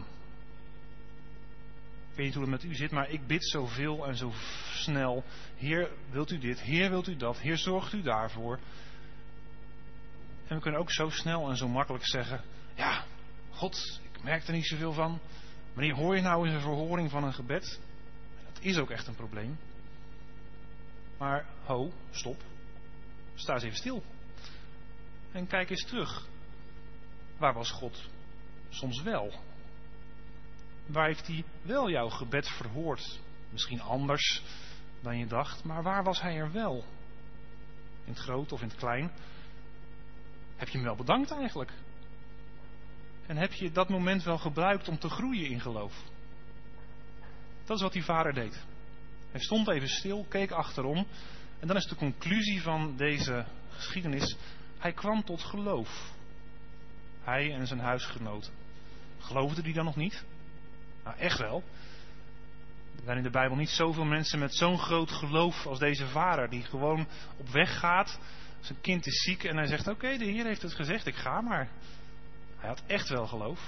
Ik weet niet hoe het met u zit, maar ik bid zoveel en zo snel. Heer, wilt u dit? Heer, wilt u dat? Heer, zorgt u daarvoor? En we kunnen ook zo snel en zo makkelijk zeggen, ja, God, ik merk er niet zoveel van. Wanneer hoor je nou eens een verhoring van een gebed? Dat is ook echt een probleem. Maar, ho, stop. Sta eens even stil. En kijk eens terug. Waar was God soms wel? Waar heeft hij wel jouw gebed verhoord? Misschien anders dan je dacht, maar waar was hij er wel? In het groot of in het klein? Heb je hem wel bedankt eigenlijk? En heb je dat moment wel gebruikt om te groeien in geloof? Dat is wat die vader deed. Hij stond even stil, keek achterom. En dan is de conclusie van deze geschiedenis, hij kwam tot geloof. Hij en zijn huisgenoten. Geloofden die dan nog niet? Nou, echt wel. Er zijn in de Bijbel niet zoveel mensen met zo'n groot geloof als deze vader. Die gewoon op weg gaat. Zijn kind is ziek en hij zegt, oké, de Heer heeft het gezegd, ik ga maar. Hij had echt wel geloof.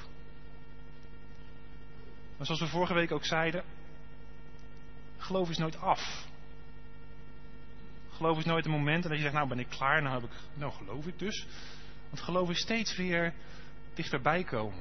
Maar zoals we vorige week ook zeiden, geloof is nooit af. Geloof is nooit een moment en dat je zegt, nou ben ik klaar, nou geloof ik dus. Want geloof is steeds weer dichterbij komen.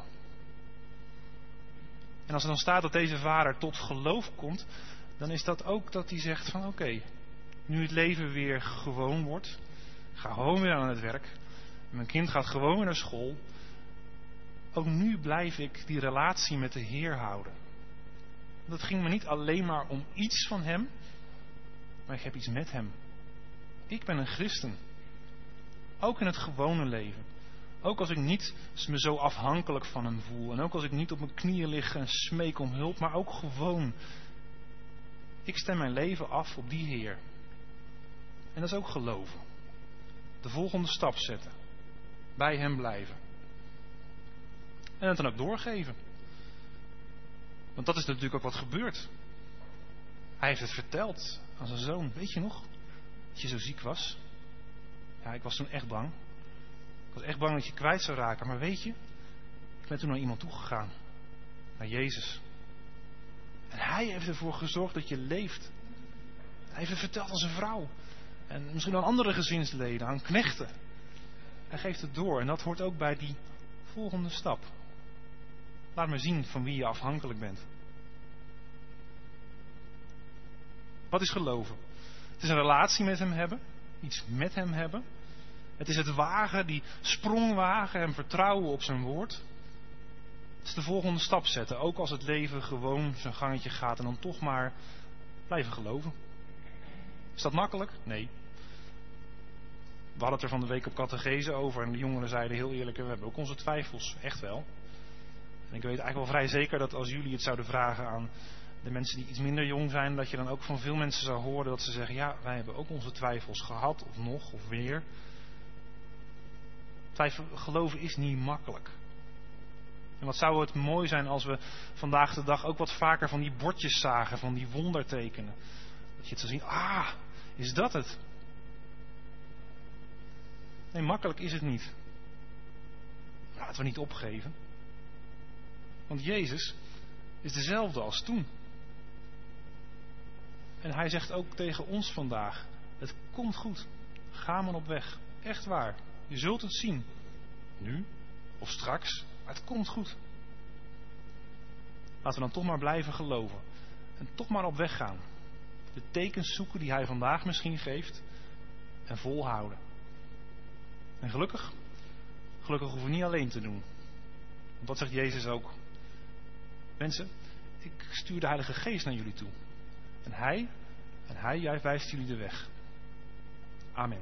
En als er dan staat dat deze vader tot geloof komt, dan is dat ook dat hij zegt van oké, nu het leven weer gewoon wordt, ik ga gewoon weer aan het werk, mijn kind gaat gewoon weer naar school, ook nu blijf ik die relatie met de Heer houden. Want het ging me niet alleen maar om iets van hem, maar ik heb iets met hem. Ik ben een christen. Ook in het gewone leven. Ook als ik niet me zo afhankelijk van hem voel. En ook als ik niet op mijn knieën lig en smeek om hulp. Maar ook gewoon. Ik stem mijn leven af op die Heer. En dat is ook geloven. De volgende stap zetten. Bij hem blijven. En het dan ook doorgeven. Want dat is natuurlijk ook wat gebeurt. Hij heeft het verteld aan zijn zoon. Weet je nog? Dat je zo ziek was. Ja, ik was toen echt bang. Ik was echt bang dat je kwijt zou raken. Maar weet je, ik ben toen naar iemand toegegaan. Naar Jezus. En hij heeft ervoor gezorgd dat je leeft. Hij heeft het verteld aan zijn vrouw. En misschien aan andere gezinsleden, aan knechten. Hij geeft het door en dat hoort ook bij die volgende stap. Laat me zien van wie je afhankelijk bent. Wat is geloven? Het is een relatie met hem hebben, iets met hem hebben. Het is het wagen, die sprong wagen en vertrouwen op zijn woord. Het is de volgende stap zetten, ook als het leven gewoon zijn gangetje gaat en dan toch maar blijven geloven. Is dat makkelijk? Nee. We hadden het er van de week op catechese over en de jongeren zeiden heel eerlijk, we hebben ook onze twijfels, echt wel. En ik weet eigenlijk wel vrij zeker dat als jullie het zouden vragen aan de mensen die iets minder jong zijn, dat je dan ook van veel mensen zou horen dat ze zeggen, ja, wij hebben ook onze twijfels gehad, of nog, of weer. Geloven is niet makkelijk. En wat zou het mooi zijn als we vandaag de dag ook wat vaker van die bordjes zagen, van die wondertekenen. Dat je het zou zien, is dat het? Nee, makkelijk is het niet. Laten we niet opgeven. Want Jezus is dezelfde als toen. En hij zegt ook tegen ons vandaag, het komt goed. Ga maar op weg. Echt waar. Je zult het zien. Nu of straks. Maar het komt goed. Laten we dan toch maar blijven geloven. En toch maar op weg gaan. De tekens zoeken die hij vandaag misschien geeft. En volhouden. En gelukkig hoeven we niet alleen te doen. Want dat zegt Jezus ook. Mensen, ik stuur de Heilige Geest naar jullie toe. En hij wijst jullie de weg. Amen.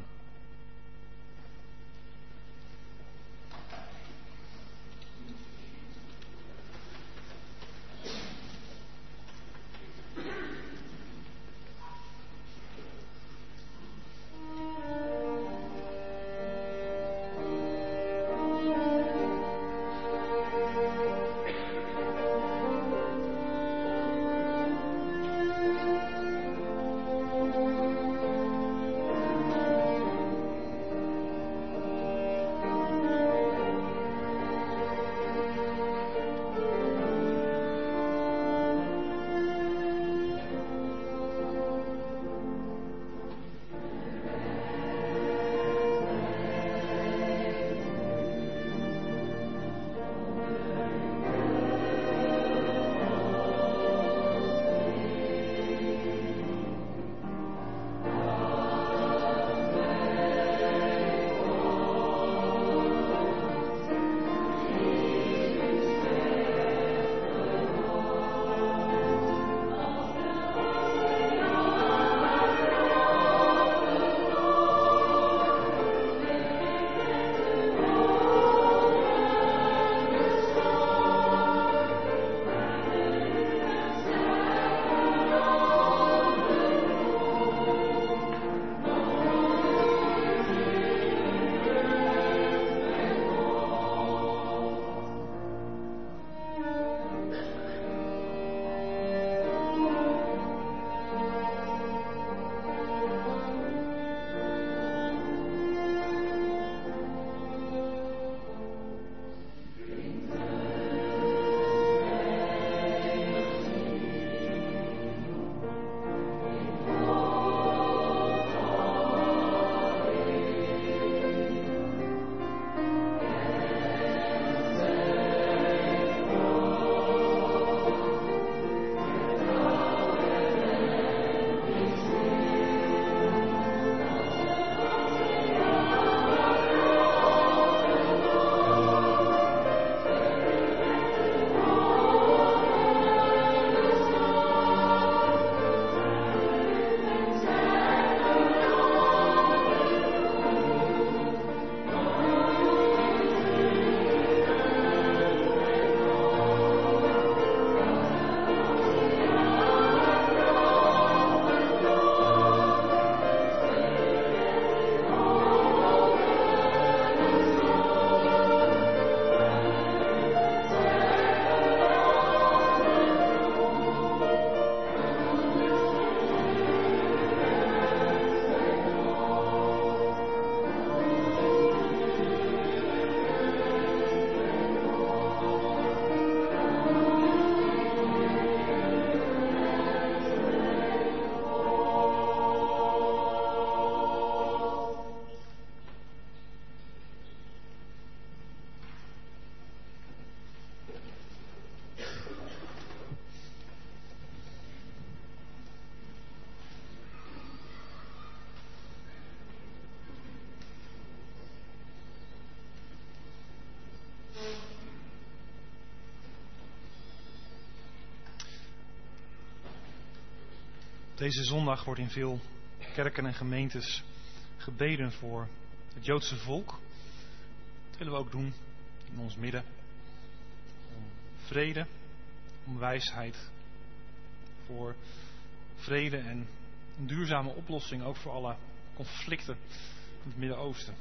Deze zondag wordt in veel kerken en gemeentes gebeden voor het Joodse volk. Dat willen we ook doen in ons midden. Om vrede, om wijsheid, voor vrede en een duurzame oplossing ook voor alle conflicten in het Midden-Oosten.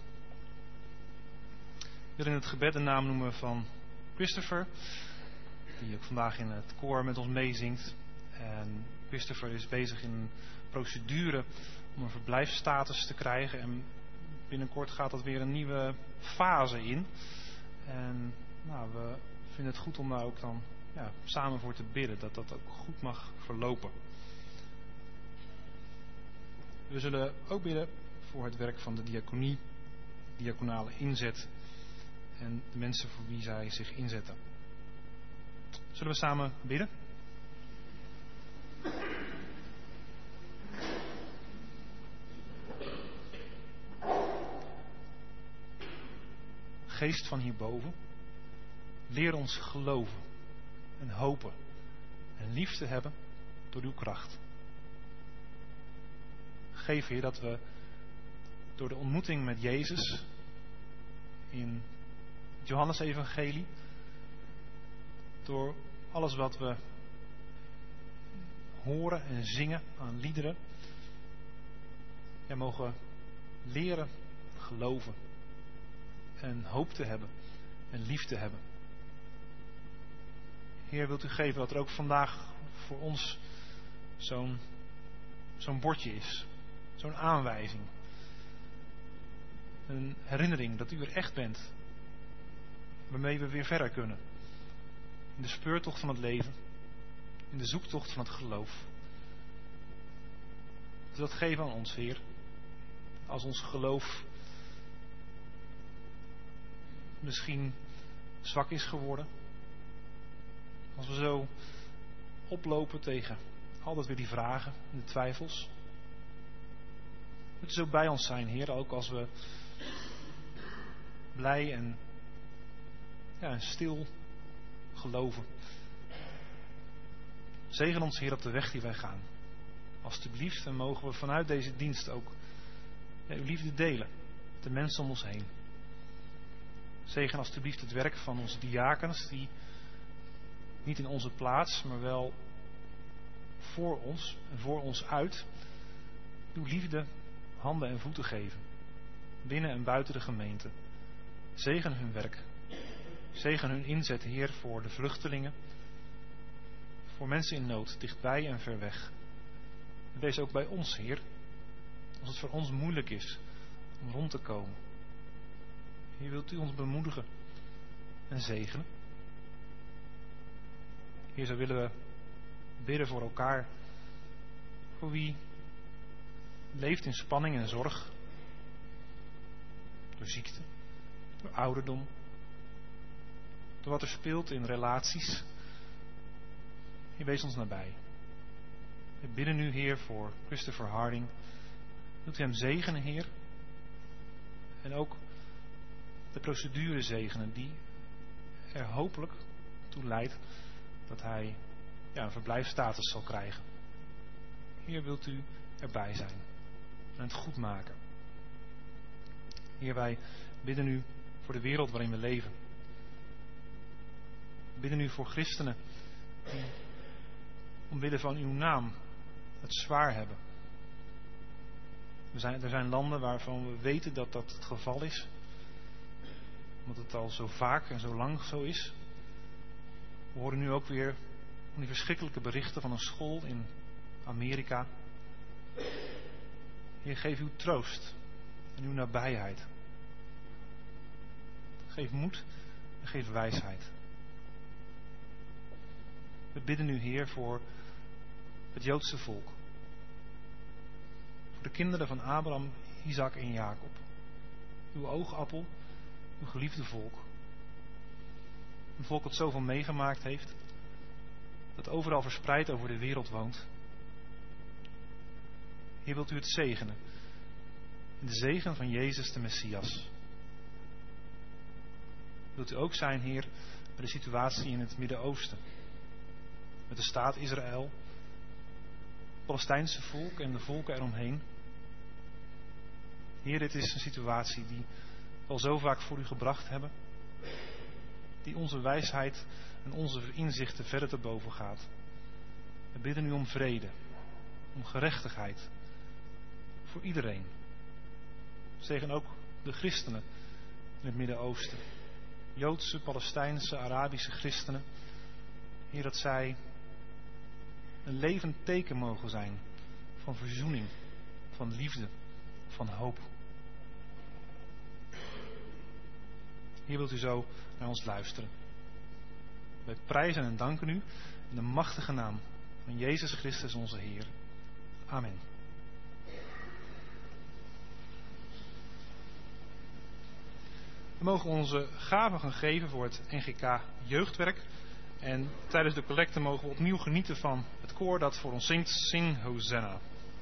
Ik wil in het gebed de naam noemen van Christopher, die ook vandaag in het koor met ons meezingt. En Christopher is bezig in een procedure om een verblijfsstatus te krijgen. En binnenkort gaat dat weer een nieuwe fase in. En we vinden het goed om daar ook dan samen voor te bidden. Dat dat ook goed mag verlopen. We zullen ook bidden voor het werk van de diaconie, diaconale inzet en de mensen voor wie zij zich inzetten. Zullen we samen bidden? Geest van hierboven, leer ons geloven en hopen en liefde hebben door uw kracht. Geef, Heer, dat we door de ontmoeting met Jezus in het Johannesevangelie, door alles wat we horen en zingen aan liederen, mogen leren geloven en hoop te hebben en lief te hebben. Heer, wilt u geven dat er ook vandaag voor ons zo'n bordje is, zo'n aanwijzing, een herinnering dat u er echt bent, waarmee we weer verder kunnen in de speurtocht van het leven, in de zoektocht van het geloof. Dus dat geven aan ons, Heer, als ons geloof misschien zwak is geworden, als we zo oplopen tegen altijd weer die vragen en de twijfels. Moet u zo bij ons zijn, Heer, ook als we blij en stil geloven. Zegen ons, Heer, op de weg die wij gaan. Alsjeblieft, en mogen we vanuit deze dienst ook uw liefde delen met de mensen om ons heen. Zegen alsjeblieft het werk van onze diakens, die niet in onze plaats, maar wel voor ons en voor ons uit uw liefde handen en voeten geven. Binnen en buiten de gemeente. Zegen hun werk. Zegen hun inzet, Heer, voor de vluchtelingen. Voor mensen in nood, dichtbij en ver weg. En wees ook bij ons, Heer. Als het voor ons moeilijk is om rond te komen. Heer, wilt u ons bemoedigen en zegenen. Heer, zo willen we bidden voor elkaar. Voor wie leeft in spanning en zorg. Door ziekte, door ouderdom. Door wat er speelt in relaties. Heer, wees ons nabij. We bidden nu, Heer, voor Christopher Harding. Wilt u hem zegenen, Heer? En ook de procedure zegenen die er hopelijk toe leidt dat hij een verblijfsstatus zal krijgen. Heer, wilt u erbij zijn en het goed maken. Heer, wij bidden u voor de wereld waarin we leven. We bidden u voor christenen die omwille van uw naam het zwaar hebben. Er zijn landen waarvan we weten dat dat het geval is. Omdat het al zo vaak en zo lang zo is. We horen nu ook weer van die verschrikkelijke berichten van een school in Amerika. Heer, geef uw troost en uw nabijheid. Geef moed en geef wijsheid. We bidden u, Heer, voor het Joodse volk. Voor de kinderen van Abraham, Isaac en Jacob. Uw oogappel, uw geliefde volk. Een volk dat zoveel meegemaakt heeft. Dat overal verspreid over de wereld woont. Heer, wilt u het zegenen. In de zegen van Jezus de Messias. Wilt u ook zijn, Heer, bij de situatie in het Midden-Oosten. Met de staat Israël. Palestijnse volk en de volken eromheen. Heer, dit is een situatie die we al zo vaak voor u gebracht hebben. Die onze wijsheid en onze inzichten verder te boven gaat. We bidden u om vrede, om gerechtigheid. Voor iedereen. Zegen ook de christenen in het Midden-Oosten. Joodse, Palestijnse, Arabische christenen. Heer, dat zij een levend teken mogen zijn van verzoening, van liefde, van hoop. Hier wilt u zo naar ons luisteren. Wij prijzen en danken u in de machtige naam van Jezus Christus onze Heer. Amen. We mogen onze gaven gaan geven voor het NGK Jeugdwerk. En tijdens de collecte mogen we opnieuw genieten van het koor dat voor ons zingt Sing Hosanna.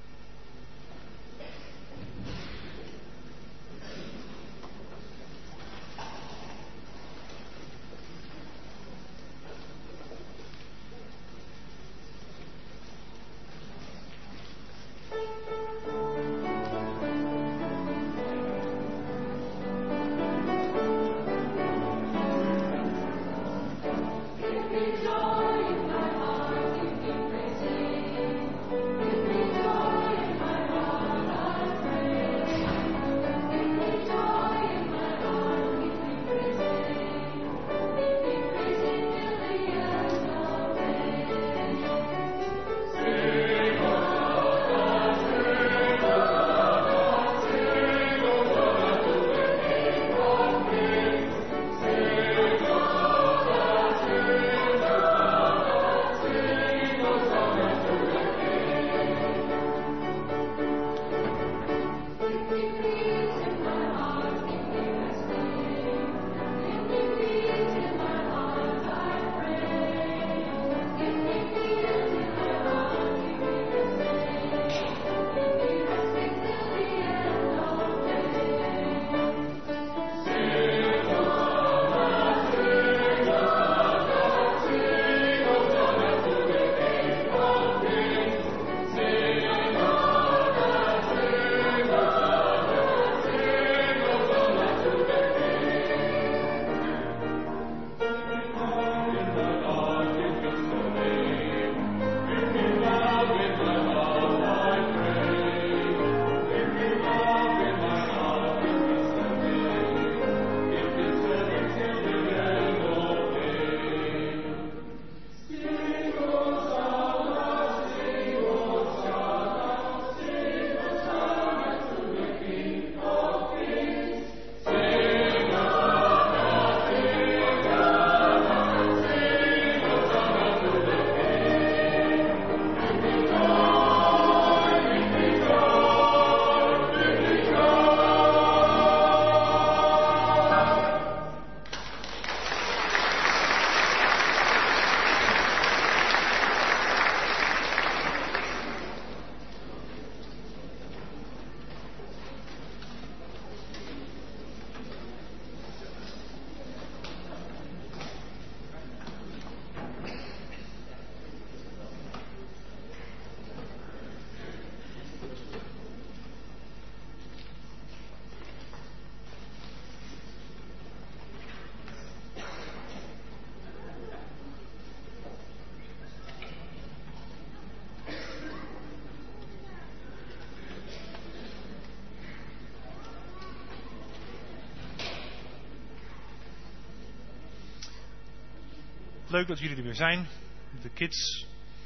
Leuk dat jullie er weer zijn, de kids.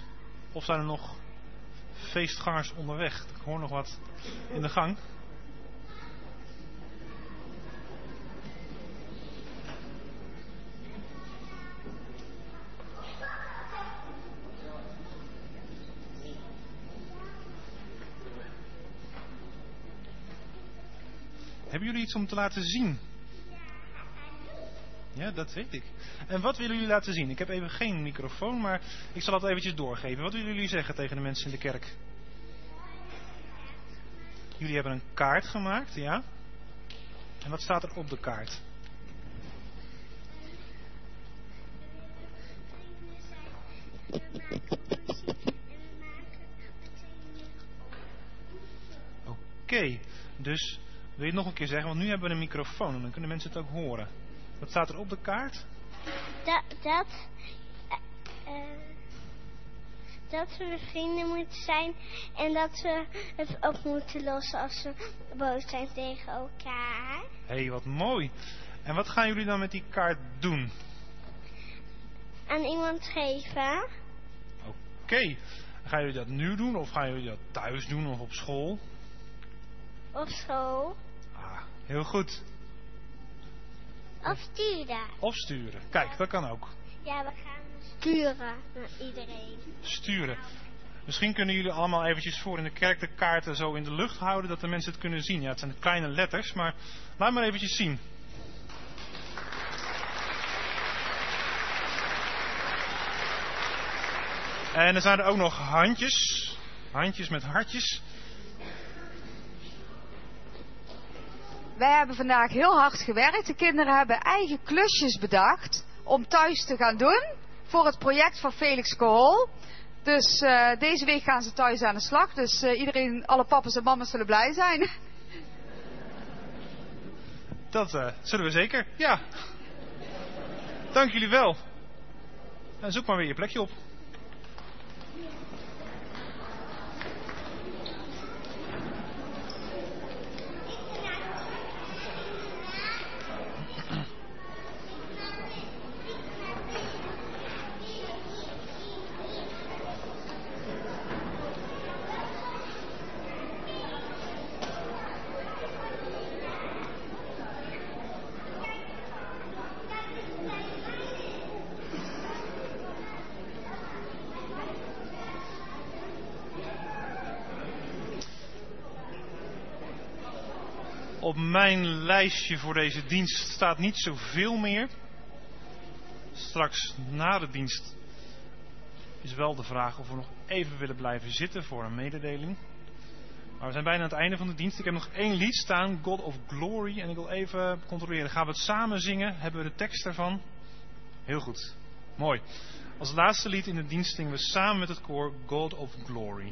Of zijn er nog feestgangers onderweg? Ik hoor nog wat in de gang. Hebben jullie iets om te laten zien? Ja, dat weet ik. En wat willen jullie laten zien? Ik heb even geen microfoon, maar ik zal het eventjes doorgeven. Wat willen jullie zeggen tegen de mensen in de kerk? Jullie hebben een kaart gemaakt, ja? En wat staat er op de kaart? We maken muziek en we maken Oké, dus wil je het nog een keer zeggen? Want nu hebben we een microfoon en dan kunnen mensen het ook horen. Wat staat er op de kaart? Dat we vrienden moeten zijn en dat we het op moeten lossen als we boos zijn tegen elkaar. Hé, wat mooi. En wat gaan jullie dan met die kaart doen? Aan iemand geven. Oké. Gaan jullie dat nu doen of gaan jullie dat thuis doen of op school? Op school. Ah, heel goed. Of sturen. Of sturen. Kijk, dat kan ook. Ja, we gaan sturen naar iedereen. Sturen. Misschien kunnen jullie allemaal eventjes voor in de kerk de kaarten zo in de lucht houden, dat de mensen het kunnen zien. Ja, het zijn kleine letters, maar laat maar eventjes zien. En er zijn er ook nog handjes. Handjes met hartjes. Wij hebben vandaag heel hard gewerkt. De kinderen hebben eigen klusjes bedacht om thuis te gaan doen voor het project van Felix Kool. Dus deze week gaan ze thuis aan de slag. Dus iedereen, alle papa's en mama's zullen blij zijn. Dat zullen we zeker, ja. Dank jullie wel. En zoek maar weer je plekje op. Op mijn lijstje voor deze dienst staat niet zoveel meer. Straks na de dienst is wel de vraag of we nog even willen blijven zitten voor een mededeling. Maar we zijn bijna aan het einde van de dienst. Ik heb nog 1 lied staan, God of Glory. En ik wil even controleren. Gaan we het samen zingen? Hebben we de tekst daarvan? Heel goed. Mooi. Als laatste lied in de dienst zingen we samen met het koor God of Glory.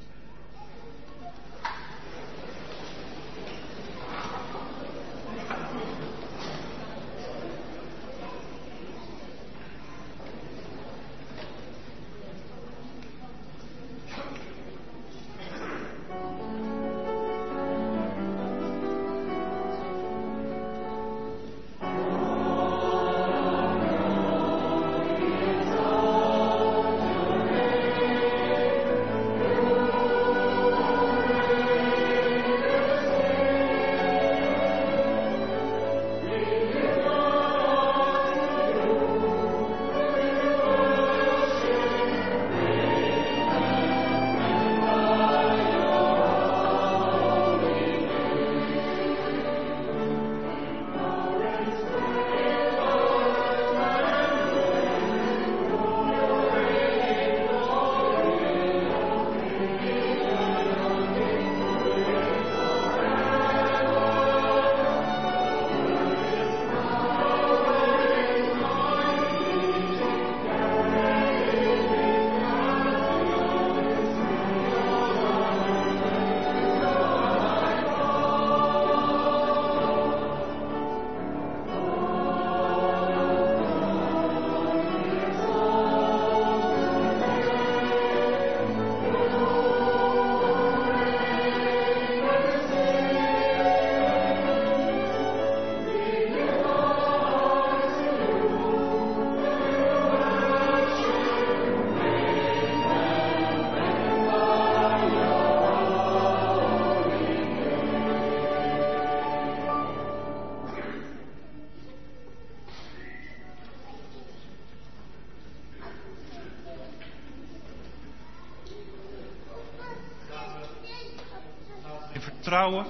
Vertrouwen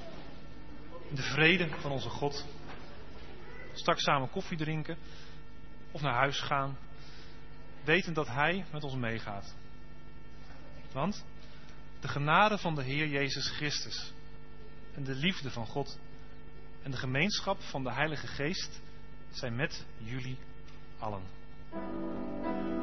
in de vrede van onze God. Straks samen koffie drinken of naar huis gaan, wetend dat Hij met ons meegaat. Want de genade van de Heer Jezus Christus en de liefde van God en de gemeenschap van de Heilige Geest zijn met jullie allen.